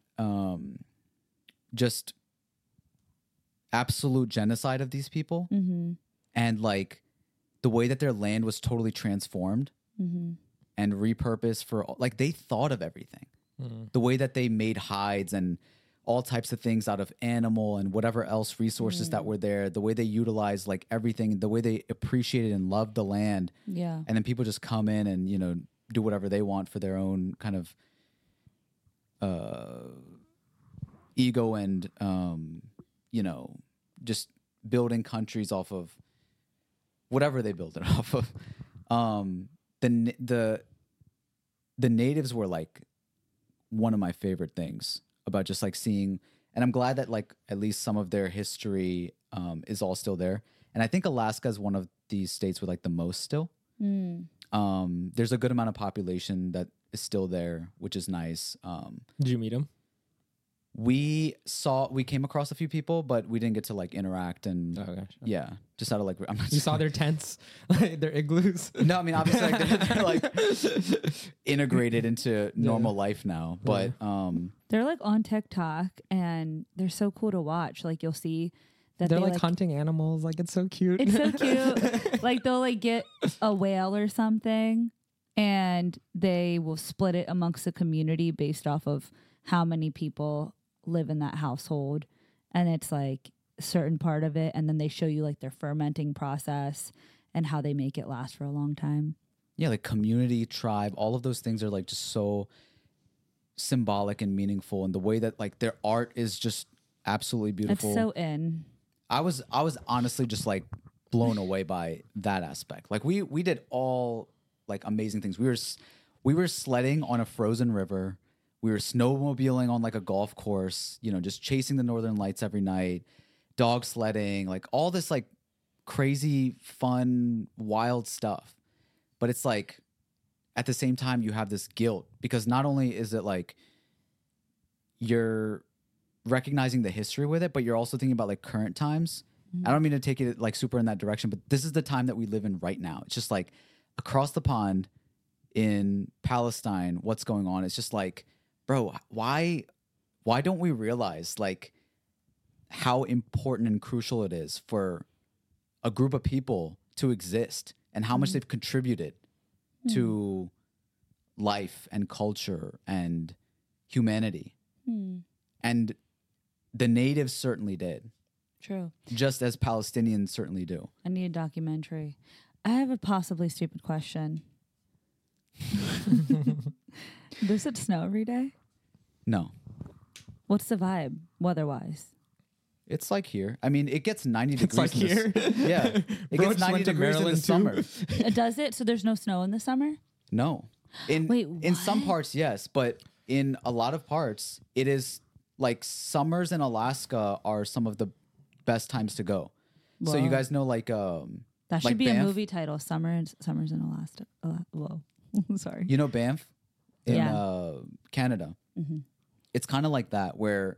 just absolute genocide of these people. Mm-hmm. And like the way that their land was totally transformed and repurposed for like they thought of everything. The way that they made hides and all types of things out of animal and whatever else resources that were there, the way they utilized like everything, the way they appreciated and loved the land. Yeah. And then people just come in and, do whatever they want for their own kind of ego and, just building countries off of whatever they build it off of. The natives were like one of my favorite things about just like seeing, and I'm glad that like at least some of their history is all still there. And I think Alaska is one of these states with like the most still. There's a good amount of population that is still there, which is nice. Did you meet him? We came across a few people, but we didn't get to like interact and yeah, just out of like, I'm not You saw their tents, like their igloos. No, I mean, obviously like, they're like integrated into normal life now, but They're like on TikTok and they're so cool to watch. Like you'll see that They're they like hunting animals. Like it's so cute. It's so cute. Like they'll like get a whale or something and they will split it amongst the community based off of how many people live in that household. And it's like a certain part of it. And then they show you like their fermenting process and how they make it last for a long time. yeah, like community, tribe, all of those things are like just so symbolic and meaningful. And the way that like their art is just absolutely beautiful. It's so in. I was honestly just like blown away by that aspect. Like we did all like amazing things. We were sledding on a frozen river. We were snowmobiling on like a golf course, just chasing the northern lights every night, dog sledding, like all this like crazy, fun, wild stuff. But it's like at the same time you have this guilt because not only is it like you're recognizing the history with it, but you're also thinking about like current times. I don't mean to take it like super in that direction, but this is the time that we live in right now. It's just like across the pond in Palestine, what's going on? It's just like, bro, why don't we realize like how important and crucial it is for a group of people to exist and how much they've contributed to life and culture and humanity. And the natives certainly did, True. just as Palestinians certainly do. I need a documentary. I have a possibly stupid question. Does it snow every day? No, What's the vibe weather-wise? it's like here. I mean, it gets 90 degrees. like in here. Yeah, it Bro, gets just 90 went to degrees in the Maryland, too. summer. Does it? So there's no snow in the summer? No, Wait, in some what? parts, yes, but in a lot of parts, it is like summers in Alaska are some of the best times to go. So you Whoa. guys know like That should like be Banff? a movie title. Summers in Alaska. Whoa. Sorry. you know Banff in Yeah. Canada. Mm-hmm. It's kind of like that where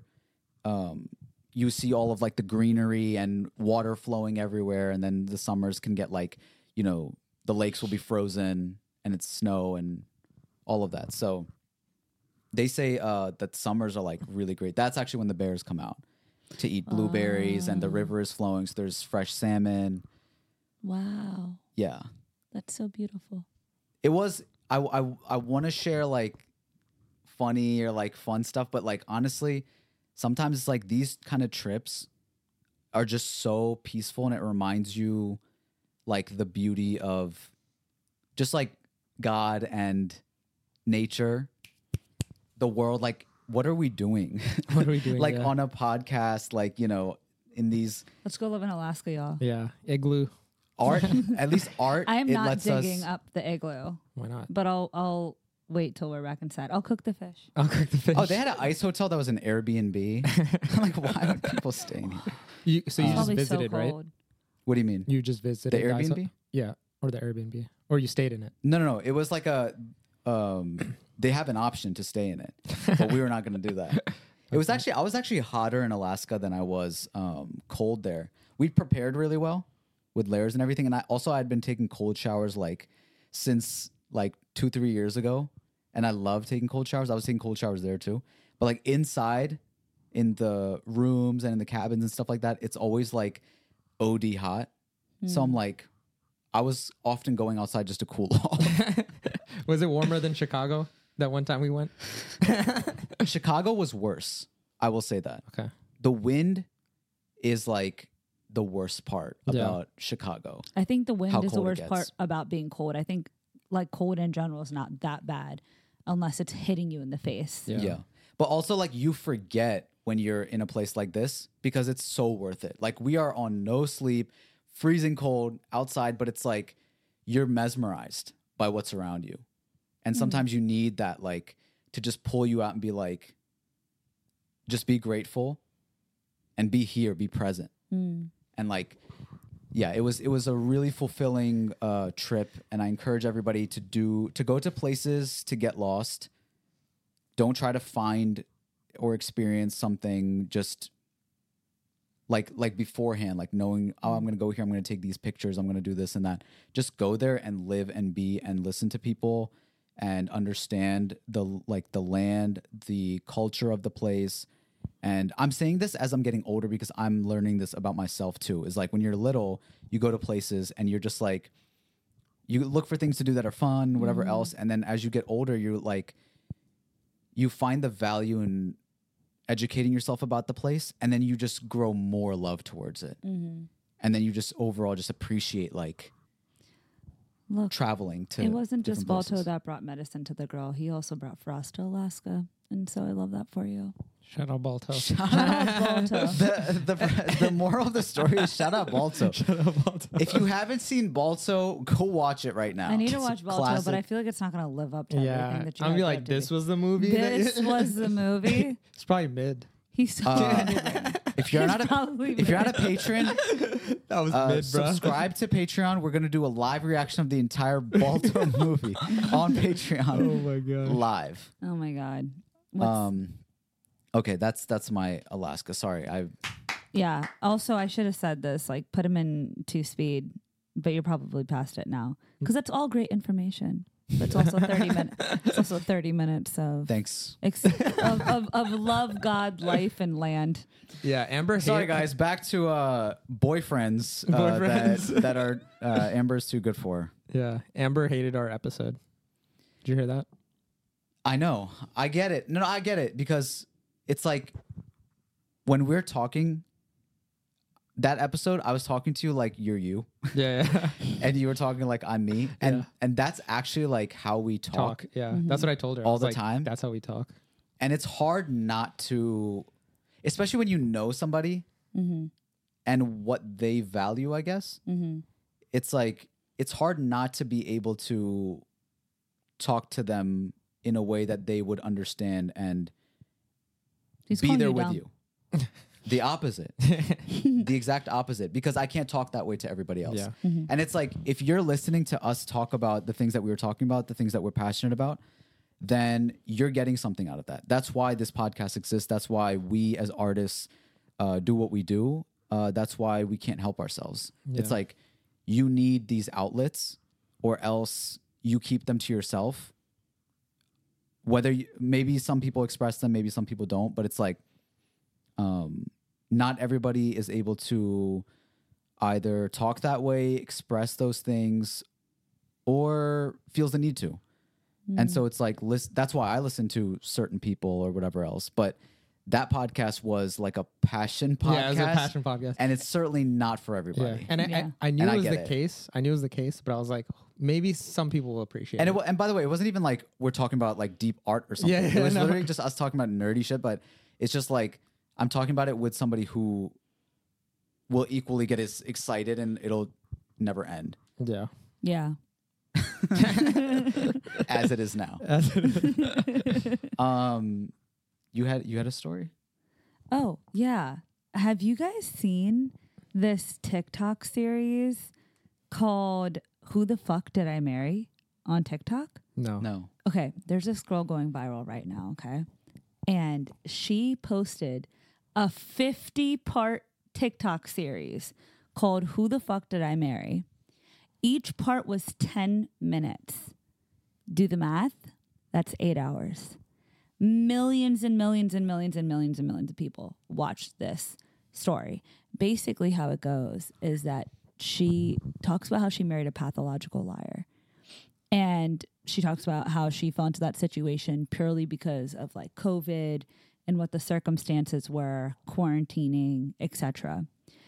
you see all of like the greenery and water flowing everywhere, and then the summers can get like, you know, the lakes will be frozen and it's snow and all of that. So they say that summers are like really great. That's actually when the bears come out to eat blueberries and the river is flowing, so there's fresh salmon. Wow. Yeah. That's so beautiful. It was I want to share like funny or like fun stuff, but like honestly, sometimes it's like these kind of trips are just so peaceful, and it reminds you like the beauty of just like God and nature, the world. Like, what are we doing? What are we doing? Like yeah. on a podcast, like, you know, in these Let's go live in Alaska, y'all. Yeah, igloo. art, at least art. I am it not lets digging us, up the igloo, Why not? but I'll wait till we're back inside. I'll cook the fish. I'll cook the fish. Oh, they had an ice hotel that was an Airbnb. I'm like, why would people stay in here? So you just Probably visited, so right? cold. What do you mean? You just visited The ice- Airbnb? Yeah, or the Airbnb, or you stayed in it. No. It was like a, they have an option to stay in it, but we were not going to do that. It was actually, I was actually hotter in Alaska than I was cold there. We'd prepared really well with layers and everything. And I'd been taking cold showers like since like 2-3 years ago. And I love taking cold showers. I was taking cold showers there too. But like inside in the rooms and in the cabins and stuff like that, it's always like OD hot. So I'm like, I was often going outside just to cool off. Was it warmer than Chicago that one time we went? Chicago was worse. I will say that. Okay. The wind is like the worst part Yeah. about Chicago. I think the wind How is the cold it worst gets. part about being cold. I think like cold in general is not that bad unless it's hitting you in the face. Yeah. But also like you forget when you're in a place like this because it's so worth it. Like we are on no sleep, freezing cold outside, but it's like you're mesmerized by what's around you. And sometimes you need that like to just pull you out and be like, just be grateful and be here, be present. And like, yeah, it was a really fulfilling trip, and I encourage everybody to go to places to get lost. Don't try to find or experience something just like beforehand, like knowing, oh, I'm going to go here, I'm going to take these pictures, I'm going to do this and that. Just go there and live and be and listen to people and understand the land, the culture of the place. And I'm saying this as I'm getting older because I'm learning this about myself too. Is like when you're little, you go to places and you're just like, you look for things to do that are fun, whatever else. And then as you get older, you're like, you find the value in educating yourself about the place, and then you just grow more love towards it. And then you just overall just appreciate like Look, traveling to it wasn't just different Balto places. that brought medicine to the girl. He also brought frost to Alaska. And so I love that for you. Shout out Balto. Shout out Balto. The moral of the story is shout out Balto. Balto. If you haven't seen Balto, go watch it right now. I need to It's watch a Balto, but I classic. feel like it's not going to live up to Yeah, everything that you I'm hyped be it like, up to this be. was the movie. This was the movie. It's probably mid. He's so If you're not a probably if you're not a patron, That was mid, bro. subscribe to Patreon. We're gonna do a live reaction of the entire Balto movie on Patreon. Oh my god. Live. Oh my god. What's, Okay, that's my Alaska. Sorry, yeah. Also, I should have said this. Like, put him in 2-speed, but you're probably past it now because that's all great information. But it's also 30 minutes. It's also 30 minutes of thanks. of love, God, life, and land. Yeah, Amber. Sorry guys, back to boyfriends, Boyfriends. that are Amber's too good for. Yeah, Amber hated our episode. Did you hear that? I know. I get it. No, I get it because it's like when we're talking. That episode, I was talking to you like you're you, Yeah. and you were talking like I'm me, and that's actually like how we talk. Yeah, that's what I told her. I All was the like, time? That's how we talk. And it's hard not to, especially when you know somebody and what they value. I guess it's like it's hard not to be able to talk to them in a way that they would understand and He's be calling there you with dumb. you. The opposite. The exact opposite. Because I can't talk that way to everybody else. Yeah. And it's like, if you're listening to us talk about the things that we were talking about, the things that we're passionate about, then you're getting something out of that. That's why this podcast exists. That's why we as artists do what we do. That's why we can't help ourselves. It's Yeah. like, you need these outlets, or else you keep them to yourself. Maybe some people express them, maybe some people don't, but it's like, not everybody is able to either talk that way, express those things, or feels the need to. And so it's like, that's why I listen to certain people or whatever else. But that podcast was like a passion podcast. Yeah, it was a passion podcast. And it's certainly not for Yeah. everybody. And Yeah. I knew And I it was get the it. case. I knew it was the case, but I was like, maybe some people will appreciate it. And by the way, it wasn't even like we're talking about like deep art or something. Yeah, It was no. literally just us talking about nerdy shit. But it's just like, I'm talking about it with somebody who will equally get as excited, and it'll never end Yeah. Yeah. as it is now. You had a story? Oh, yeah. Have you guys seen this TikTok series called Who the Fuck Did I Marry on TikTok? No. No. Okay, there's this girl going viral right now, okay? And she posted a 50-part TikTok series called Who the Fuck Did I Marry? Each part was 10 minutes. Do the math. That's 8 hours. Millions and millions and millions and millions and millions of people watched this story. Basically, how it goes is that she talks about how she married a pathological liar. And she talks about how she fell into that situation purely because of like COVID and what the circumstances were, quarantining, etc.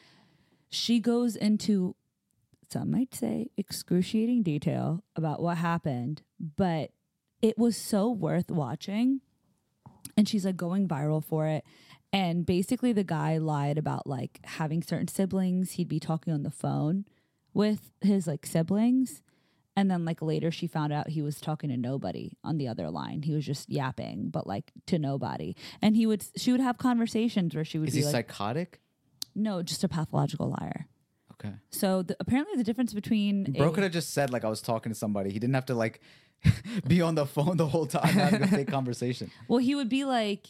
She goes into, some might say, excruciating detail about what happened, but it was so worth watching. And she's like going viral for it. And basically the guy lied about like having certain siblings. He'd be talking on the phone with his like siblings. And then like later she found out he was talking to nobody on the other line. He was just yapping, but like to nobody. And she would have conversations where she would Is be he like, psychotic? no, just a pathological liar. Okay. So apparently the difference between Bro could have just said like I was talking to somebody. He didn't have to like be on the phone the whole time having a fake conversation. well, he would be like,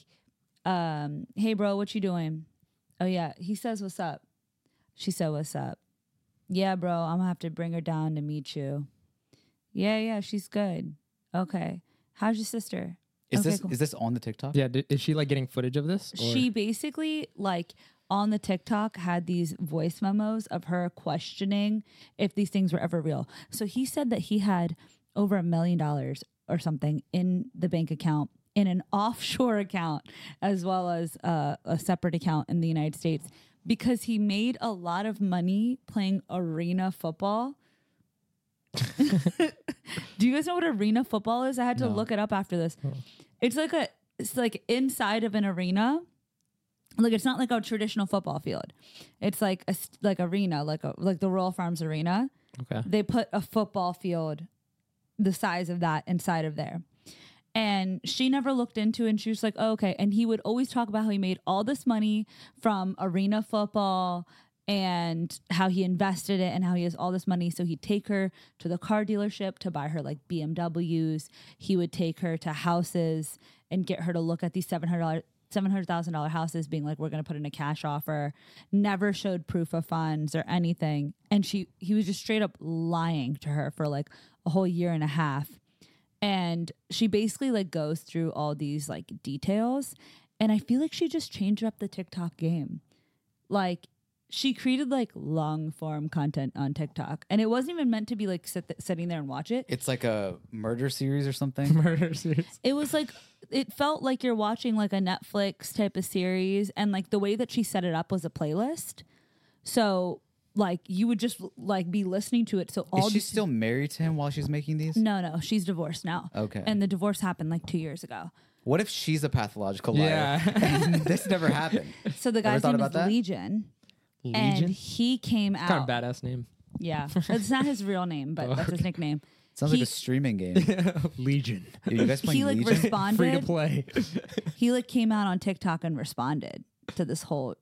hey bro, what you doing? Oh yeah. He says, what's up? She said, what's up? Yeah, bro, I'm gonna have to bring her down to meet you. Yeah, she's good. Okay. How's your sister? Is Okay, this cool. is this on the TikTok? Yeah. Is she like getting footage of this? Or? She basically like on the TikTok had these voice memos of her questioning if these things were ever real. So he said that he had over $1 million or something in the bank account, in an offshore account, as well as a separate account in the United States, because he made a lot of money playing arena football. Do you guys know what arena football is? I had to look it up after this. It's like inside of an arena. Like it's not like a traditional football field. It's like like arena, like the Royal Farms Arena. Okay. They put a football field the size of that inside of there. And she never looked into it, and she was like, oh, okay. And he would always talk about how he made all this money from arena football and how he invested it and how he has all this money. So he'd take her to the car dealership to buy her like BMWs. He would take her to houses and get her to look at these $700,000 houses, being like, we're going to put in a cash offer. Never showed proof of funds or anything. And he was just straight up lying to her for like a whole year and a half. And she basically like goes through all these like details. And I feel like she just changed up the TikTok game. Like she created like long form content on TikTok, and it wasn't even meant to be like sitting there and watch it. It's like a murder series or something. Murder series. It was like, it felt like you're watching like a Netflix type of series, and like the way that she set it up was a playlist. So like you would just like be listening to it. So all Is she still married to him while she's making these? No, she's divorced now. Okay. And the divorce happened like 2 years ago. What if she's a pathological liar? Yeah. And this never happened. So the guy's thought name about is that? Legion. And Legion. he came out. Kind of badass name. Yeah. It's not his real name, but that's his nickname. Sounds like a streaming game. Legion. Dude, you guys playing He like Legion? responded. Free to play. He like came out on TikTok and responded to this whole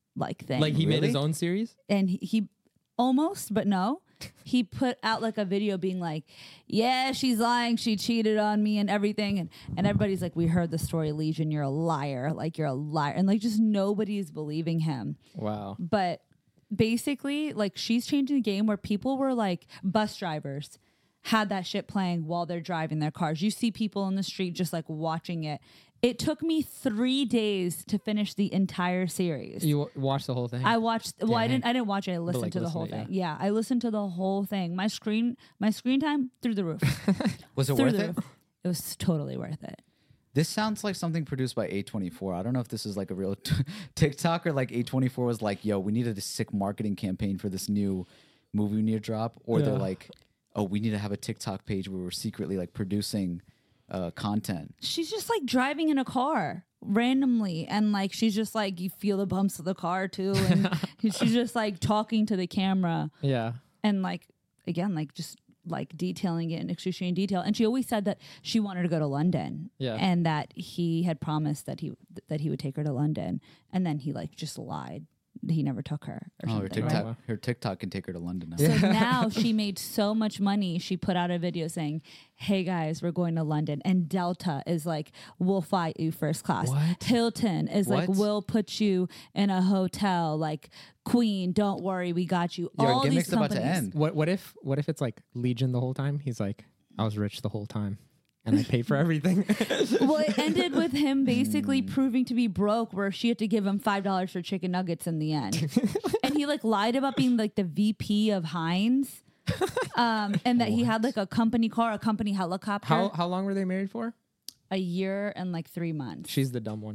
like thing. Like he made his Really? own series. And he almost, but no. He put out like a video being like, yeah, she's lying. She cheated on me and everything. And everybody's like, we heard the story, Legion. You're a liar. Like, you're a liar. And like, just nobody's believing him. Wow. But basically, like, she's changing the game where people were like, bus drivers had that shit playing while they're driving their cars. You see people in the street just like watching it. It took me 3 days to finish the entire series. You watched the whole thing? I watched. Well, I Dang. didn't watch it. I listened like, to the listen whole to it, thing. Yeah, I listened to the whole thing. My screen time through the roof. Was it Through worth the it? roof. It was totally worth it. This sounds like something produced by A24. I don't know if this is like a real TikTok or like A24 was like, yo, we needed a sick marketing campaign for this new movie we need to drop. Or they're Yeah. like, oh, we need to have a TikTok page where we're secretly like producing content. She's just like driving in a car randomly, and like she's just like, you feel the bumps of the car too, and she's just like talking to the camera, Yeah. and like again, like just like detailing it in excruciating detail. And she always said that she wanted to go to London, Yeah. and that he had promised that he would take her to London, and then he like just lied. He never took her. Or Oh, her something, TikTok, right? her TikTok can take her to London now. So now she made so much money. She put out a video saying, hey guys, we're going to London. And Delta is like, we'll fly you first class. What? Hilton is like, What? we'll put you in a hotel. Like, Queen, don't worry, we got you. Your All these gimmick's about to companies. end. What if it's like Legion the whole time? He's like, I was rich the whole time, and I paid for everything. Well, it ended with him basically proving to be broke, where she had to give him $5 for chicken nuggets in the end. And he like lied about being like the VP of Heinz. And that he had like a company car, a company helicopter. How long were they married for? A year and like 3 months. She's the dumb one.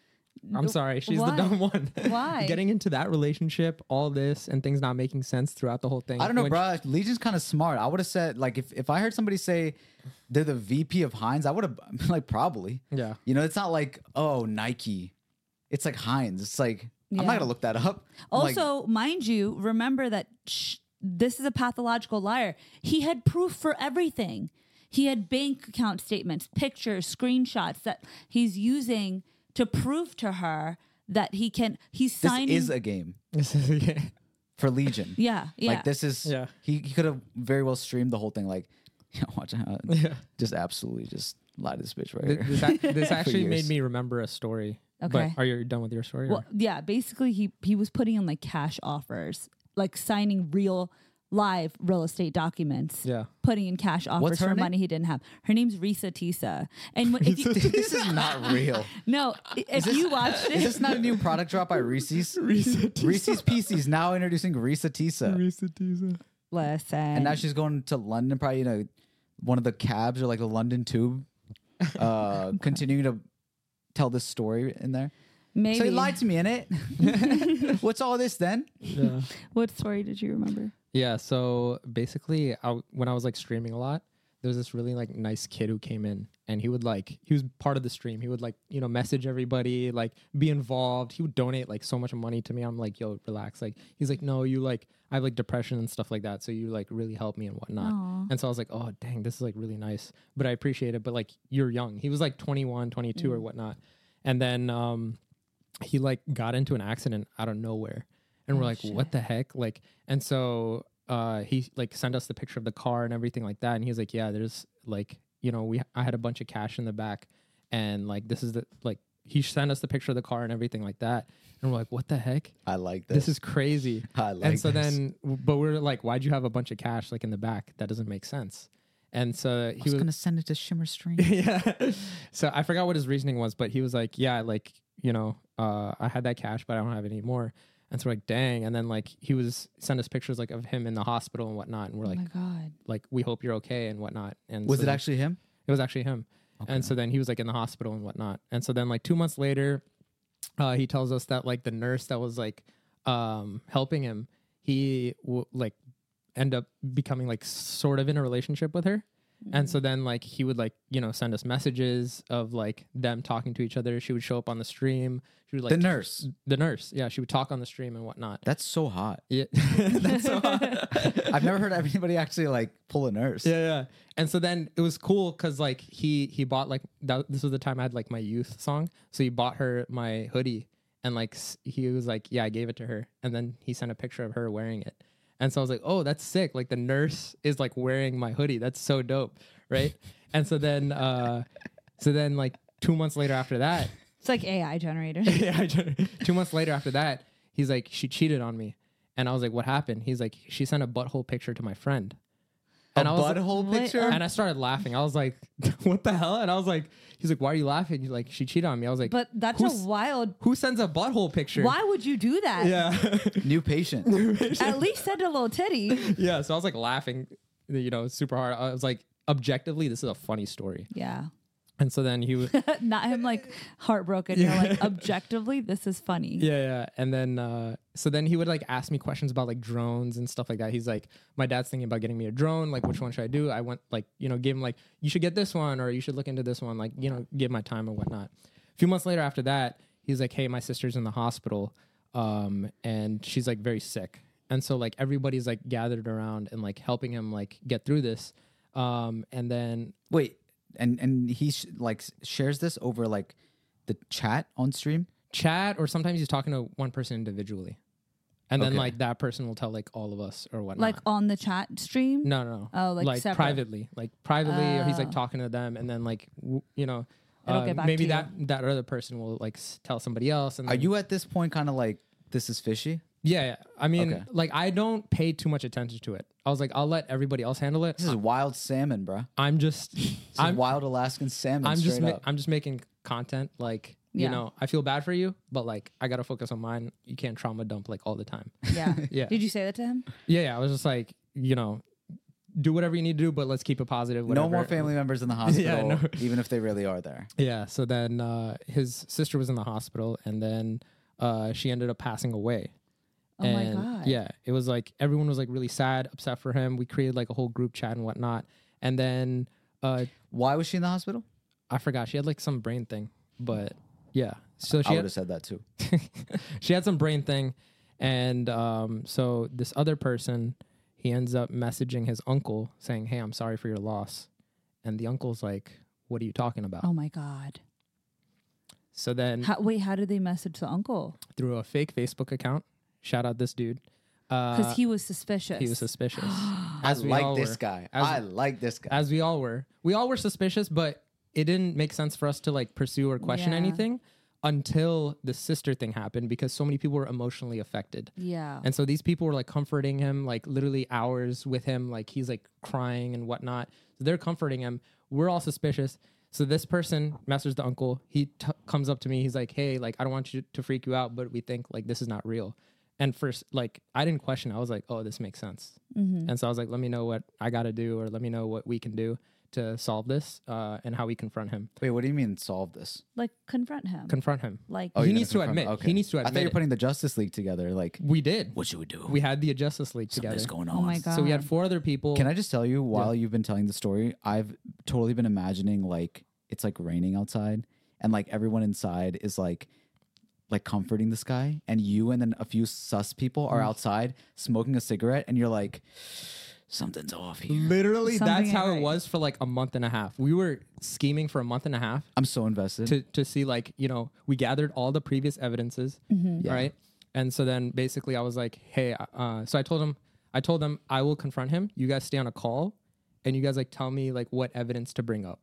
I'm sorry, she's Why? the dumb one. Why? Getting into that relationship, all this, and things not making sense throughout the whole thing. I don't know, When bro. Legion's kind of smart. I would have said, like, if I heard somebody say they're the VP of Heinz, I would have, like, probably. Yeah. You know, it's not like, oh, Nike. It's like Heinz. It's like, I'm Yeah. not going to look that up. Like, Also, mind you, remember that this is a pathological liar. He had proof for everything. He had bank account statements, pictures, screenshots that he's using to prove to her that he's this signing. is a game yeah. for Legion. yeah. Like, this is, Yeah. he could have very well streamed the whole thing. Like, watch out. Yeah. Just absolutely just lie to this bitch right Th- here. This actually made years. me remember a story. Okay. But are you done with your story? Well, yeah, basically he was putting in like cash offers, like signing live real estate documents. Yeah. Putting in cash offers What's her for name? money he didn't have. Her name's Risa Tisa. And if you, This is not real. no, if you watched Is it, this not a new product drop by Reese's? Reese's Pieces now introducing Risa Tisa. listen. And now she's going to London, probably, you know, one of the cabs or like the London Tube, continuing to tell this story in there. maybe. So he lied to me in it. What's all this then? Yeah. What story did you remember? Yeah, so basically, when I was like streaming a lot, there was this really like nice kid who came in, and he was part of the stream. He would like, you know, message everybody, like be involved. He would donate like so much money to me. I'm like, yo, relax. Like, he's like, no, you like, I have like depression and stuff like that. So you like really help me and whatnot. Aw. And so I was like, oh, dang, this is like really nice. But I appreciate it. But like, you're young. He was like 21, 22 or whatnot. And then he like got into an accident out of nowhere. And we're like, what the heck? Like, and so he like sent us the picture of the car and everything like that. And he was like, yeah, there's like, you know, I had a bunch of cash in the back, and like, this is the, like, he sent us the picture of the car and everything like that. And we're like, what the heck? I like This is crazy. I like and so this. then, but we're like, why'd you have a bunch of cash like in the back? That doesn't make sense. And so I was going to send it to Shimmer Stream. yeah. So I forgot what his reasoning was, but he was like, yeah, like, you know, I had that cash, but I don't have it anymore. And so we're like, dang. And then like sent us pictures like of him in the hospital and whatnot. And we're Oh like, my God. like, we hope you're okay and whatnot. And Was so it then- actually him? It was actually him. And so then he was like in the hospital and whatnot. And so then like 2 months later, he tells us that like the nurse that was like helping him, he like end up becoming like sort of in a relationship with her. And so then like he would like, you know, send us messages of like them talking to each other. She would show up on the stream. She would like The nurse. Yeah, she would talk on the stream and whatnot. That's so hot. Yeah. That's so I've never heard anybody actually like pull a nurse. Yeah. And so then it was cool because like he bought like this was the time I had like my youth song, so he bought her my hoodie, And like he was like, yeah, I gave it to her. And then he sent a picture of her wearing it. And so I was like, oh, that's sick. Like the nurse is like wearing my hoodie. That's so dope. Right. And so then like 2 months later after that, It's like AI generated. yeah, 2 months later after that, he's like, she cheated on me. And I was like, what happened? He's like, she sent a butthole picture to my friend. And a I was like- butthole What? picture? and I started laughing. I was like, what the hell? And I was like, he's like, why are you laughing? He's like, she cheated on me. I was like, But that's Who's- a wild. who sends a butthole picture? Why would you do that? Yeah. New patient. At least send a little titty. Yeah. So I was like laughing, super hard. I was like, objectively, this is a funny story. Yeah. And so then he was, Not him like heartbroken. You're like, objectively, this is funny. yeah. And then, so then he would like ask me questions about like drones and stuff like that. He's like, my dad's thinking about getting me a drone. Like, which one should I do? I went like, gave him like, you should get this one or you should look into this one. Like, give my time and whatnot. A few months later after that, he's like, hey, my sister's in the hospital. And she's like very sick. And so like everybody's like gathered around and like helping him like get through this. And then Wait, and he shares this over like the chat on stream? chat, or sometimes he's talking to one person individually. And then Okay. like that person will tell like all of us or whatnot. Like on the chat stream. No. Oh, like separate. privately, or he's like Oh. talking to them, and then like It'll get back maybe to you. that other person will like tell somebody else. And Are then- you at this point kind of like, this is fishy? Yeah. I mean, Okay. like I don't pay too much attention to it. I was like, I'll let everybody else handle it. This is wild salmon, bro. I'm just, This is I'm wild Alaskan salmon. I'm just straight up. I'm just making content. Like Yeah. I feel bad for you, but like I gotta focus on mine. You can't trauma dump like all the time. Yeah. Yeah. Did you say that to him? Yeah. I was just like, do whatever you need to do, but let's keep it positive. No Whatever. more family members in the hospital, no. even if they really are there. Yeah. So then his sister was in the hospital, and then she ended up passing away. Oh my And, God. Yeah, it was like everyone was like really sad, upset for him. We created like a whole group chat and whatnot. And then Why was she in the hospital? I forgot, she had like some brain thing, but yeah. So I she would had, have said that too. she had some brain thing, and so this other person, he ends up messaging his uncle saying, "Hey, I'm sorry for your loss," and the uncle's like, "What are you talking about?" Oh my God. So then How did they message the uncle? through a fake Facebook account, shout out this dude. Because he was suspicious. He was suspicious. I we all like this were. guy. As- I like this guy. As we all were. We all were suspicious, but it didn't make sense for us to like pursue or question Yeah. anything until the sister thing happened, because so many people were emotionally affected. Yeah. And so these people were like comforting him, like literally hours with him, like he's like crying and whatnot. So they're comforting him. We're all suspicious. So this person messaged the uncle. He comes up to me. He's like, "Hey, like I don't want you to freak you out, but we think like this is not real." And first, like I didn't question it. I was like, "Oh, this makes sense." And so I was like, "Let me know what I got to do, or let me know what we can do to solve this, and how we confront him." Wait, what do you mean solve this? Like confront him. Confront him. Like Oh, He you're needs to gonna confront- admit. okay. He needs to I thought admit you were it. putting the Justice League together. Like, We did. what should we do? We had the Justice League together. Something's going on. oh my God. So we had 4 other people. Can I just tell you, while you've been telling the story, I've totally been imagining like it's like raining outside, and like everyone inside is like comforting this guy, and you and then a few sus people are outside smoking a cigarette, and you're like, something's off here. Literally, Something that's how ain't it right. was for like a month and a half. We were scheming for a month and a half I'm so invested. to see like, we gathered all the previous evidences, Yeah. right? And so then basically I was like, hey, so I told them I will confront him. You guys stay on a call and you guys like tell me like what evidence to bring up.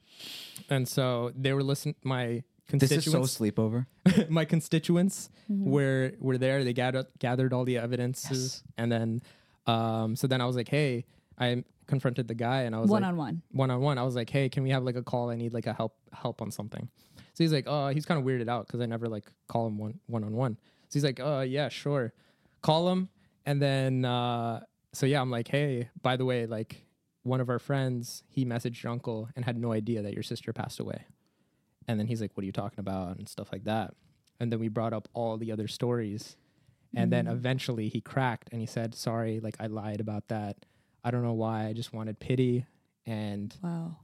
And so they were listening, my This is so constituents, sleepover. my constituents were there. They gathered all the evidences. And then, so then I was like, hey, I confronted the guy and I was like, one-on-one. I was like, hey, can we have like a call? I need like a help on something. So he's like, oh, he's kind of weirded out because I never like call him one-on-one. So he's like, oh yeah, sure. Call him. And then, so yeah, I'm like, hey, by the way, like one of our friends, he messaged your uncle and had no idea that your sister passed away. And then he's like, what are you talking about? And stuff like that. And then we brought up all the other stories. And then eventually he cracked and he said, sorry, like I lied about that. I don't know why. I just wanted pity. And, Wow.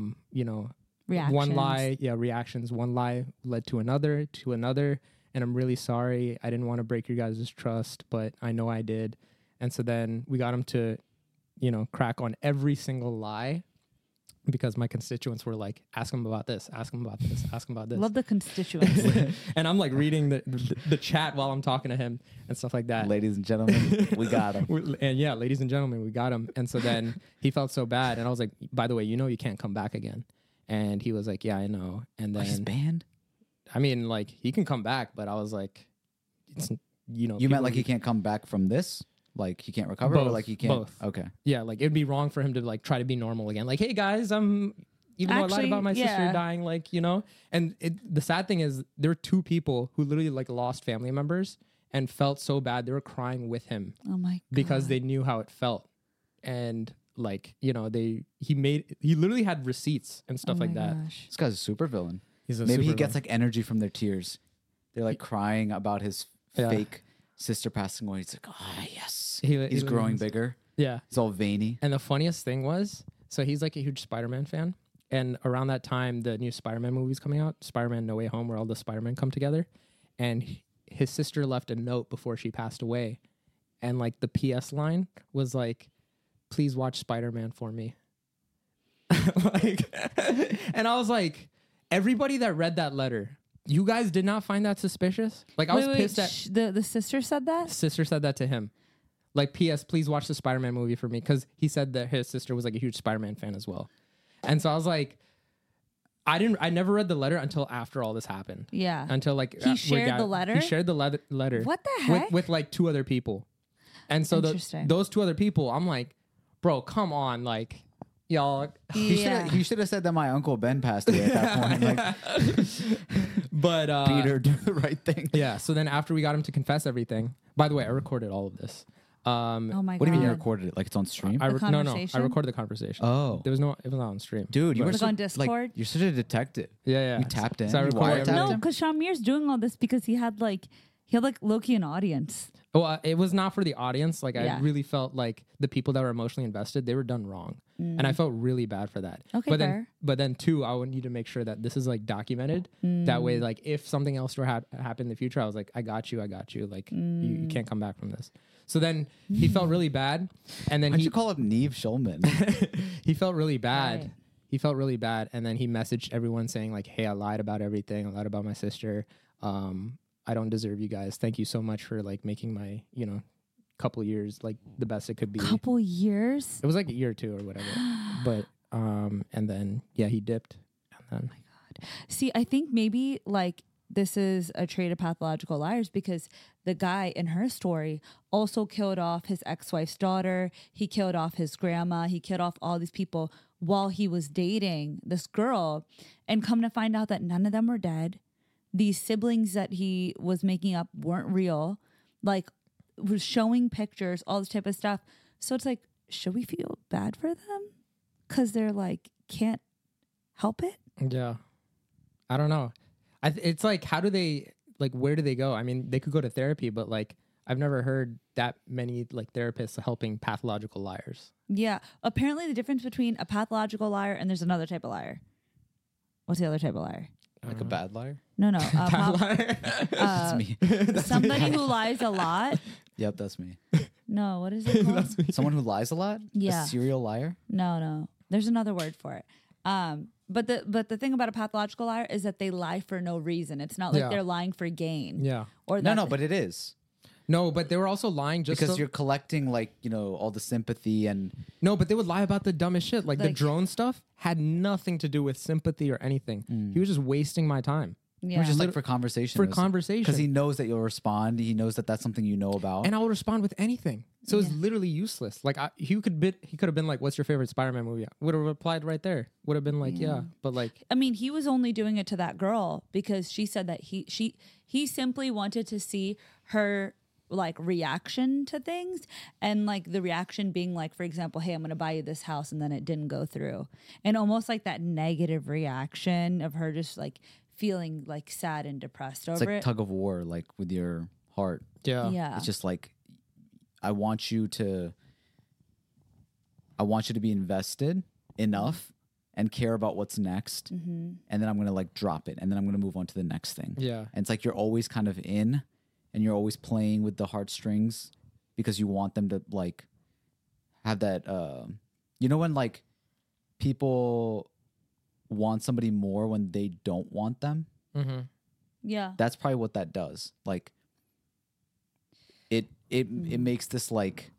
one lie, reactions. One lie led to another. And I'm really sorry. I didn't want to break your guys' trust, but I know I did. And so then we got him to, crack on every single lie because my constituents were like, ask him about this, ask him about this, ask him about this. Love the constituents. And I'm like reading the chat while I'm talking to him and stuff like that. Ladies and gentlemen, we got him. And yeah, ladies and gentlemen, we got him. And so then he felt so bad. And I was like, by the way, you know, you can't come back again. And he was like, yeah, I know. And then He's banned? I mean, like, he can come back, but I was like, it's, you know, You meant people- like he can't come back from this? Like he can't recover? Or Both, like he can't? both. Okay. yeah, like it'd be wrong for him to like try to be normal again. Like, hey guys, even though I lied Actually, about my sister yeah. dying, like, you know. And the sad thing is, there were two people who literally like lost family members and felt so bad they were crying with him Oh my god. because they knew how it felt. And like, you know, he literally had receipts and stuff Oh like my that. gosh. This guy's a super villain. He's a Maybe he super gets villain. like energy from their tears. They're like crying about his Yeah. fake sister passing away. He's like, oh yes. He He's growing bigger. Yeah. He's all veiny. And the funniest thing was, so he's like a huge Spider-Man fan. And around that time, the new Spider-Man movie's coming out, Spider-Man No Way Home, where all the Spider-Men come together. And his sister left a note before she passed away. And like the PS line was like, please watch Spider-Man for me. Like, and I was like, everybody that read that letter, you guys did not find that suspicious? Like, I was pissed that the sister said that? sister said that to him. Like, P.S. please watch the Spider-Man movie for me, because he said that his sister was like a huge Spider-Man fan as well. And so I was like, I never read the letter until after all this happened. Yeah. Until like He we shared the letter? He shared the letter. What the heck? With like two other people. And so Interesting. those two other people, I'm like, bro, come on, like, y'all. Yeah. He should have said that my Uncle Ben passed away at that point. Like, But Peter, do the right thing. yeah. So then after we got him to confess everything, by the way, I recorded all of this. Oh my god. What do you mean you recorded it? Like it's on stream? The No, I conversation? recorded the conversation. Oh. It was not on stream. Dude, you But- were Like so, on Discord? Like, you're such a detective. Yeah. You tapped in. So I You recorded wiretapped No, him? because Shamir's doing all this because he had like Loki an audience. Well, it was not for the audience. Like, Yeah. I really felt like the people that were emotionally invested, they were done wrong. And I felt really bad for that. Okay, but then too, I would need to make sure that this is like documented. That way, like if something else were happen in the future, I was like, I got you. Like you can't come back from this. So then he felt really bad. And then Why'd you call up Neve Schulman? he felt really bad. Right. He felt really bad. And then he messaged everyone saying like, hey, I lied about everything. I lied about my sister. I don't deserve you guys. Thank you so much for like making my, couple years like the best it could be. Couple years. It was like a year or two or whatever. But and then he dipped. And then See, I think maybe like this is a trait of pathological liars because the guy in her story also killed off his ex-wife's daughter. He killed off his grandma. He killed off all these people while he was dating this girl. And come to find out that none of them were dead. These siblings that he was making up weren't real. Like, was showing pictures, all this type of stuff. So it's like, should we feel bad for them? Because they're like, can't help it? yeah, I don't know. It's like, how do they like? Where do they go? I mean, they could go to therapy, but like, I've never heard that many like therapists helping pathological liars. Yeah. Apparently, the difference between a pathological liar and there's another type of liar. What's the other type of liar? Like a bad liar? No. That's me. Somebody who lies a lot. Yep, that's me. No, what is it called? Someone who lies a lot? Yeah. A serial liar? No. There's another word for it. But the thing about a pathological liar is that they lie for no reason. It's not like Yeah. they're lying for gain. Yeah. Or No, that but it is. No, but they were also lying just Because so- you're collecting like, all the sympathy and No, but they would lie about the dumbest shit. Like the Like- drone stuff had nothing to do with sympathy or anything. He was just wasting my time. yeah. or just like for conversation. For conversation. Because he knows that you'll respond. He knows that that's something you know about. And I will respond with anything. So it's literally useless. Like he could have been like, "What's your favorite Spider-Man movie?" Would have replied right there. Would have been like, "Yeah," but like, I mean, he was only doing it to that girl because she said that he simply wanted to see her like reaction to things, and like the reaction being like, for example, hey, I'm going to buy you this house, and then it didn't go through, and almost like that negative reaction of her just like feeling like sad and depressed it's over like it. tug of war, like with your heart. Yeah. It's just like, I want you to be invested enough and care about what's next. Mm-hmm. And then I'm going to like drop it. And then I'm going to move on to the next thing. yeah, And it's like you're always kind of in and you're always playing with the heartstrings because you want them to like have that, when like people want somebody more when they don't want them. Mm-hmm. Yeah. That's probably what that does. Like it makes this like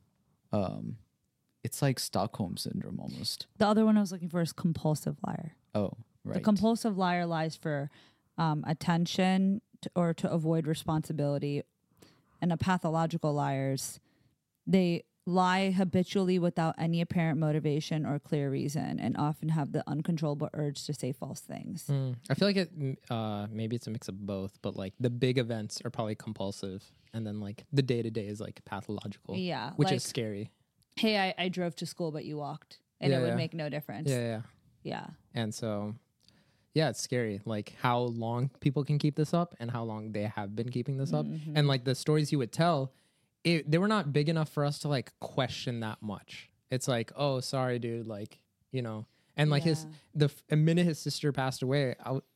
it's like Stockholm syndrome almost. The other one I was looking for is compulsive liar. Oh, right. The compulsive liar lies for attention or to avoid responsibility. And a pathological liars, they lie habitually without any apparent motivation or clear reason and often have the uncontrollable urge to say false things. I feel like it maybe it's a mix of both, but like the big events are probably compulsive, and then like the day-to-day is like pathological. Yeah, which like, is scary. Hey, I drove to school, but you walked, and it would make no difference. Yeah. And so, yeah, it's scary. Like how long people can keep this up and how long they have been keeping this up. And like the stories he would tell, they were not big enough for us to like question that much. It's like, oh, sorry, dude. Like, you know, and like the minute his sister passed away,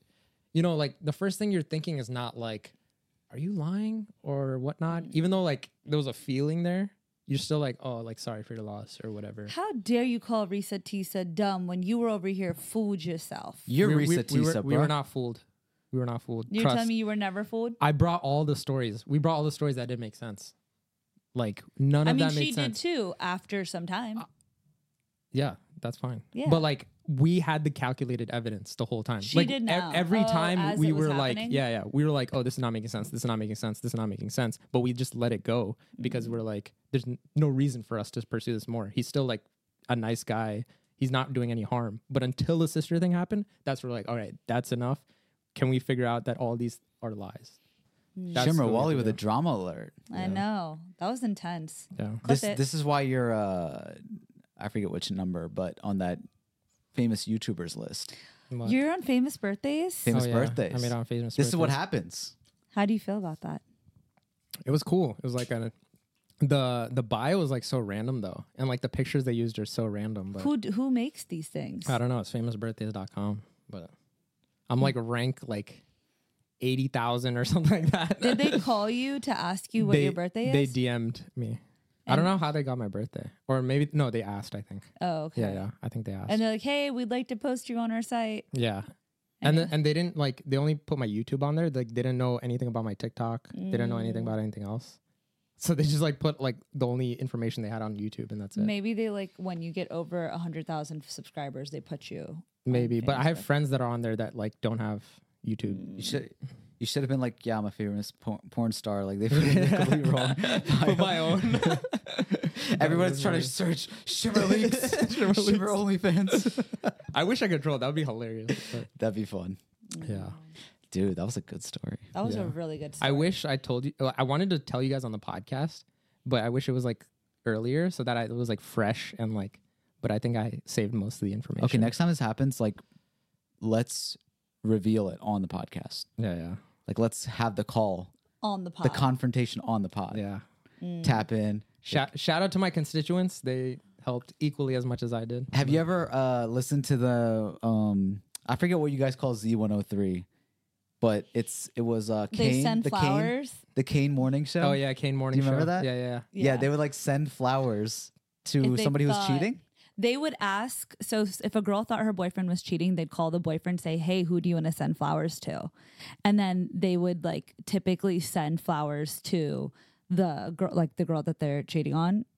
like the first thing you're thinking is not like, are you lying or whatnot? Even though like there was a feeling there, you're still like, oh, like sorry for your loss or whatever. How dare you call Risa Tisa dumb when you were over here fooled yourself? You're Risa Tisa, we were not fooled. We were not fooled. You're telling me you were never fooled? I brought all the stories. We brought all the stories that didn't make sense. Like none of that made sense. I mean, she did too after some time. Yeah, that's fine. Yeah. But like we had the calculated evidence the whole time. She like did know. Every time we were like, happening? we were like, oh, this is not making sense. This is not making sense. This is not making sense. But we just let it go because we're like, there's no reason for us to pursue this more. He's still like a nice guy. He's not doing any harm. But until the sister thing happened, that's where we're like, all right, that's enough. Can we figure out that all these are lies? That's Shimmer what we Wally do. with a drama alert. I know. That was intense. Yeah. This is why you're I forget which number, but on that famous YouTubers list. What? You're on famous birthdays? Famous Oh, yeah. birthdays. I made it on famous This is what birthdays. happens. How do you feel about that? It was cool. It was like the bio was like so random though, and like the pictures they used are so random. But Who makes these things? I don't know. It's famousbirthdays.com, but I'm like rank like 80,000 or something like that. Did they call you to ask you what your birthday is? They DM'd me. I don't know how they got my birthday, or maybe no, they asked. I think. Oh, okay. Yeah, I think they asked. And they're like, "Hey, we'd like to post you on our site." Yeah. And they didn't like, they only put my YouTube on there. Like they didn't know anything about my TikTok. They didn't know anything about anything else. So they just like put like the only information they had on YouTube, and that's it. Maybe they like when you get over 100,000 subscribers, they put you. Maybe, but I have Facebook. friends that are on there that like don't have YouTube. You should have been like, yeah, I'm a famous porn star. Like they put it completely wrong. Put my own. Everyone's trying to search Shimmer Leaks, Shimmer OnlyFans. I wish I could troll. That would be hilarious. But That'd be fun, yeah. dude. That was a good story. That was Yeah. a really good story. I wish I told you. I wanted to tell you guys on the podcast, but I wish it was like earlier so that it was like fresh and like. But I think I saved most of the information. Okay, next time this happens, like, let's reveal it on the podcast. Yeah. Like, let's have the call, on the pod. the confrontation on the pod. Yeah. Tap in. Shout out to my constituents. They helped equally as much as I did. Have you ever listened to the I forget what you guys call Z103, but it was Kane. They send the flowers. The Kane Morning Show. Oh yeah, Kane Morning Do you remember Show. that? Yeah. Yeah, they would like send flowers to If they somebody who's thought- cheating. They would ask, so if a girl thought her boyfriend was cheating, they'd call the boyfriend, say, "Hey, who do you want to send flowers to?" And then they would like typically send flowers to the girl, like the girl that they're cheating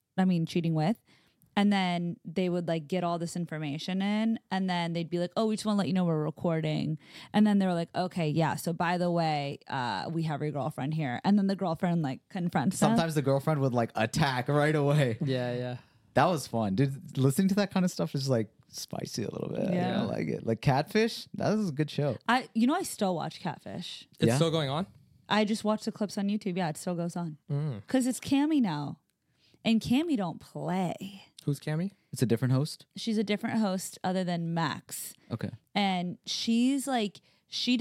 with. And then they would like get all this information in, and then they'd be like, "Oh, we just want to let you know we're recording." And then they were like, "Okay, yeah. So by the way, we have your girlfriend here." And then the girlfriend like confronts them. Sometimes the girlfriend would like attack right away. Yeah. That was fun, dude. Listening to that kind of stuff is like spicy a little bit. Yeah. I like it. Like Catfish, that was a good show. I still watch Catfish. It's Yeah? still going on. I just watch the clips on YouTube. Yeah, it still goes on Mm. because it's Cammy now, and Cammy don't play. Who's Cammy? It's a different host. She's a different host other than Max, Okay. and she's like she's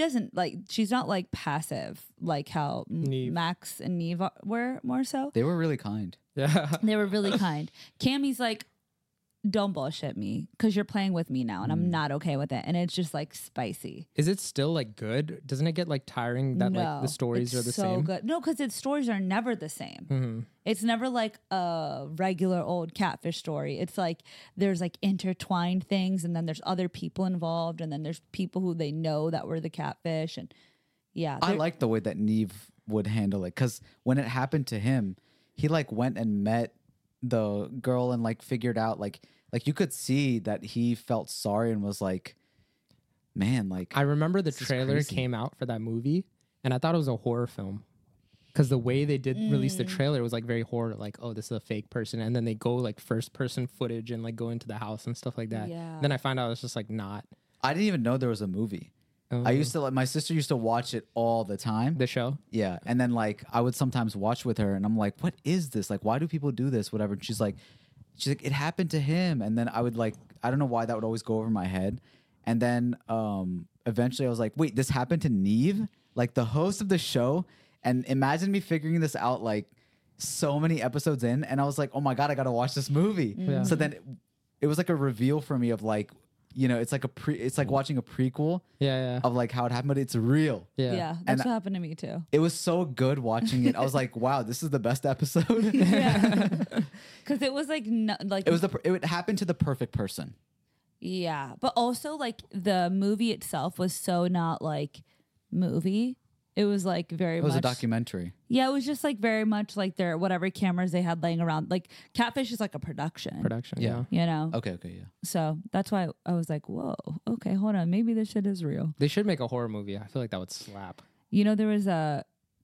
not like passive like how Neve. Max and Neve were more so. They were really kind. Yeah. They were really kind. Cammy's like don't bullshit me because you're playing with me now and I'm not okay with it. And it's just like spicy. Is it still like good? Doesn't it get like tiring that like the stories it's are the so same? good. No, because its stories are never the same. Mm-hmm. It's never like a regular old catfish story. It's like there's like intertwined things, and then there's other people involved, and then there's people who they know that were the catfish. And yeah, I like the way that Neve would handle it, because when it happened to him, he like went and met the girl and like figured out like you could see that he felt sorry and was like, man, like I remember the this is trailer crazy. came out for that movie, and I thought it was a horror film. Because the way they did release the trailer was like very horror, like, oh, this is a fake person. And then they go like first person footage and like go into the house and stuff like that. Yeah. Then I find out it's just like not I didn't even know there was a movie. I used to like, my sister used to watch it all the time. the show. Yeah. And then like I would sometimes watch with her and I'm like, what is this? Like, why do people do this? Whatever. And she's like, it happened to him. And then I would like, I don't know why that would always go over my head. And then eventually I was like, wait, this happened to Neve? Like the host of the show. And imagine me figuring this out like so many episodes in. And I was like, oh my God, I got to watch this movie. Yeah. So then it was like a reveal for me of like, you know, it's like it's like watching a prequel Yeah, of like how it happened, but it's real. yeah. yeah, And that's what happened to me too. It was so good watching it. I was like, wow, this is the best episode. Yeah, because it was like like It was it happened to the perfect person. yeah, but also like the movie itself was so not like movie. It was like very It was much a documentary. Yeah, it was just like very much like their whatever cameras they had laying around. Like Catfish is like a production. Production. Yeah. Yeah. You know? Okay, yeah. So that's why I was like, whoa, okay, hold on. Maybe this shit is real. They should make a horror movie. I feel like that would slap. You know, there was a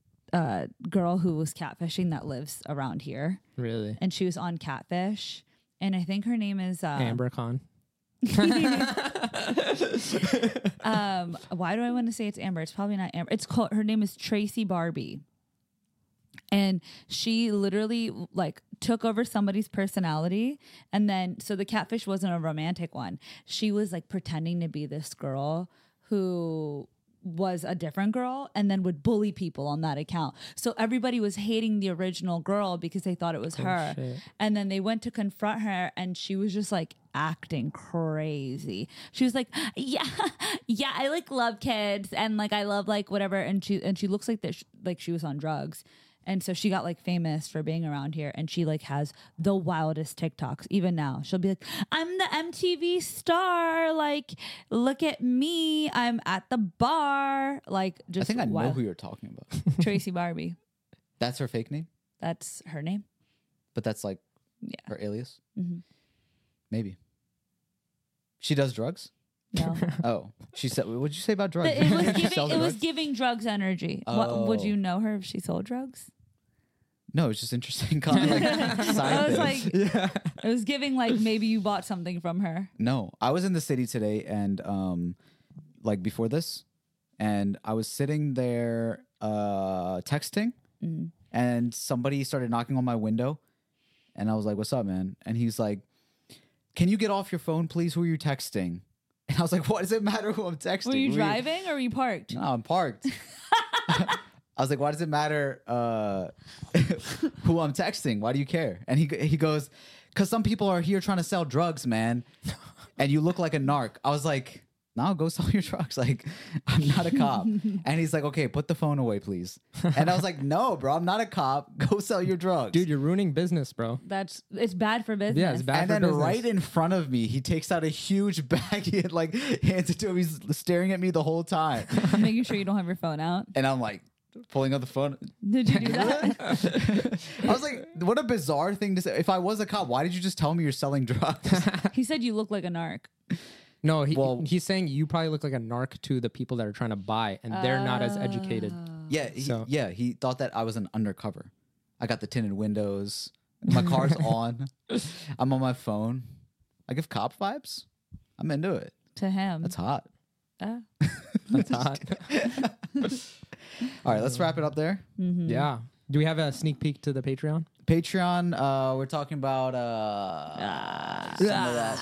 girl who was catfishing that lives around here, Really. and she was on Catfish. And I think her name is Amber Khan. why do I want to say it's Amber? It's probably not Amber. It's called, her name is Tracy Barbie. And she literally like took over somebody's personality. And then, so the catfish wasn't a romantic one. She was like pretending to be this girl who was a different girl and then would bully people on that account. So everybody was hating the original girl because they thought it was her. shit. And then they went to confront her and she was just like acting crazy. She was like, yeah, I like love kids and like I love like whatever. And she looks like that, like she was on drugs. And so she got like famous for being around here, and she like has the wildest TikToks. Even now, she'll be like, "I'm the MTV star. Like, look at me. I'm at the bar." Like, just I think I know wild. who you're talking about. Tracy Barbie. That's her fake name, That's her name. but that's like Yeah. her alias. Mhm. Maybe. She does drugs? No, Oh, she said. What did you say about drugs? but it was She giving. sells It was drugs? giving drugs energy. What, would Oh. you know her if she sold drugs? No, it's just interesting. Kind of like side I was things. like, it was giving like maybe you bought something from her. No, I was in the city today and like before this, and I was sitting there texting and somebody started knocking on my window and I was like, "What's up, man?" And he's like, "Can you get off your phone, please? Who are you texting?" And I was like, "What does it matter who I'm texting?" Were you Who driving or were you parked? No, I'm parked. I was like, "Why does it matter who I'm texting? Why do you care?" And he goes, "Because some people are here trying to sell drugs, man, and you look like a narc." I was like, "No, go sell your drugs. Like, I'm not a cop." And he's like, "Okay, put the phone away, please." And I was like, "No, bro, I'm not a cop. Go sell your drugs." Dude, you're ruining business, bro. It's bad for business. Yeah, it's bad And for then business. right in front of me, he takes out a huge bag. He had like hands it to him. He's staring at me the whole time. Making sure you don't have your phone out. And I'm like, pulling out the phone. Did you do that? I was like, what a bizarre thing to say. If I was a cop, why did you just tell me you're selling drugs? He said you look like a narc. No, Well- he's saying you probably look like a narc to the people that are trying to buy, and they're not as educated. Yeah, So- he thought that I was an undercover. I got the tinted windows. My car's on. I'm on my phone. I give cop vibes. I'm into it. To him. That's hot. That's hot. All right, let's wrap it up there. Yeah. Do we have a sneak peek to the Patreon? Patreon, we're talking about some of that.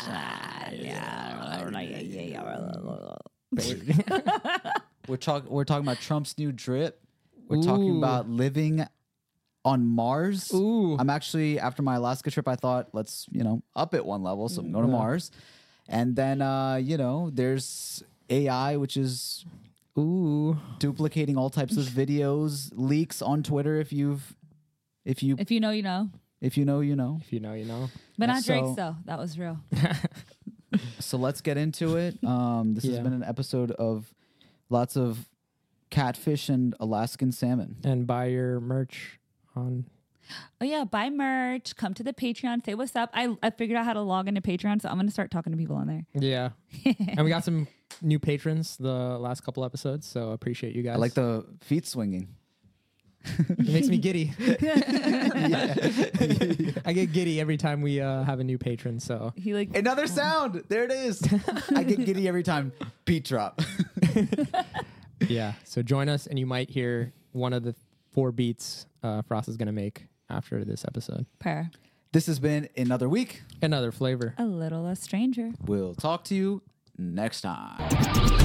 We're talking about Trump's new drip. We're talking Ooh. about living on Mars. Ooh. I'm actually, after my Alaska trip, I thought, let's, up it one level. So I'm going to Mars. And then, there's AI, which is Ooh. duplicating all types of videos, leaks on Twitter. If you know, you know. If you know, you know. If you know, you know. But not So- Drake's though. That was real. So let's get into it. This has been an episode of lots of catfish and Alaskan salmon. And buy your merch on. Oh yeah, buy merch. Come to the Patreon. Say what's up. I figured out how to log into Patreon, so I'm gonna start talking to people on there. Yeah. And we got some new patrons the last couple episodes, so appreciate you guys. I like the feet swinging. It makes me giddy. I get giddy every time we have a new patron. So He like Another sound. There it is. I get giddy every time. Beat drop. yeah, so join us, and you might hear one of the 4 beats Frost is gonna make after this episode. prayer. This has been another week. Another flavor. A little less stranger. We'll talk to you next time.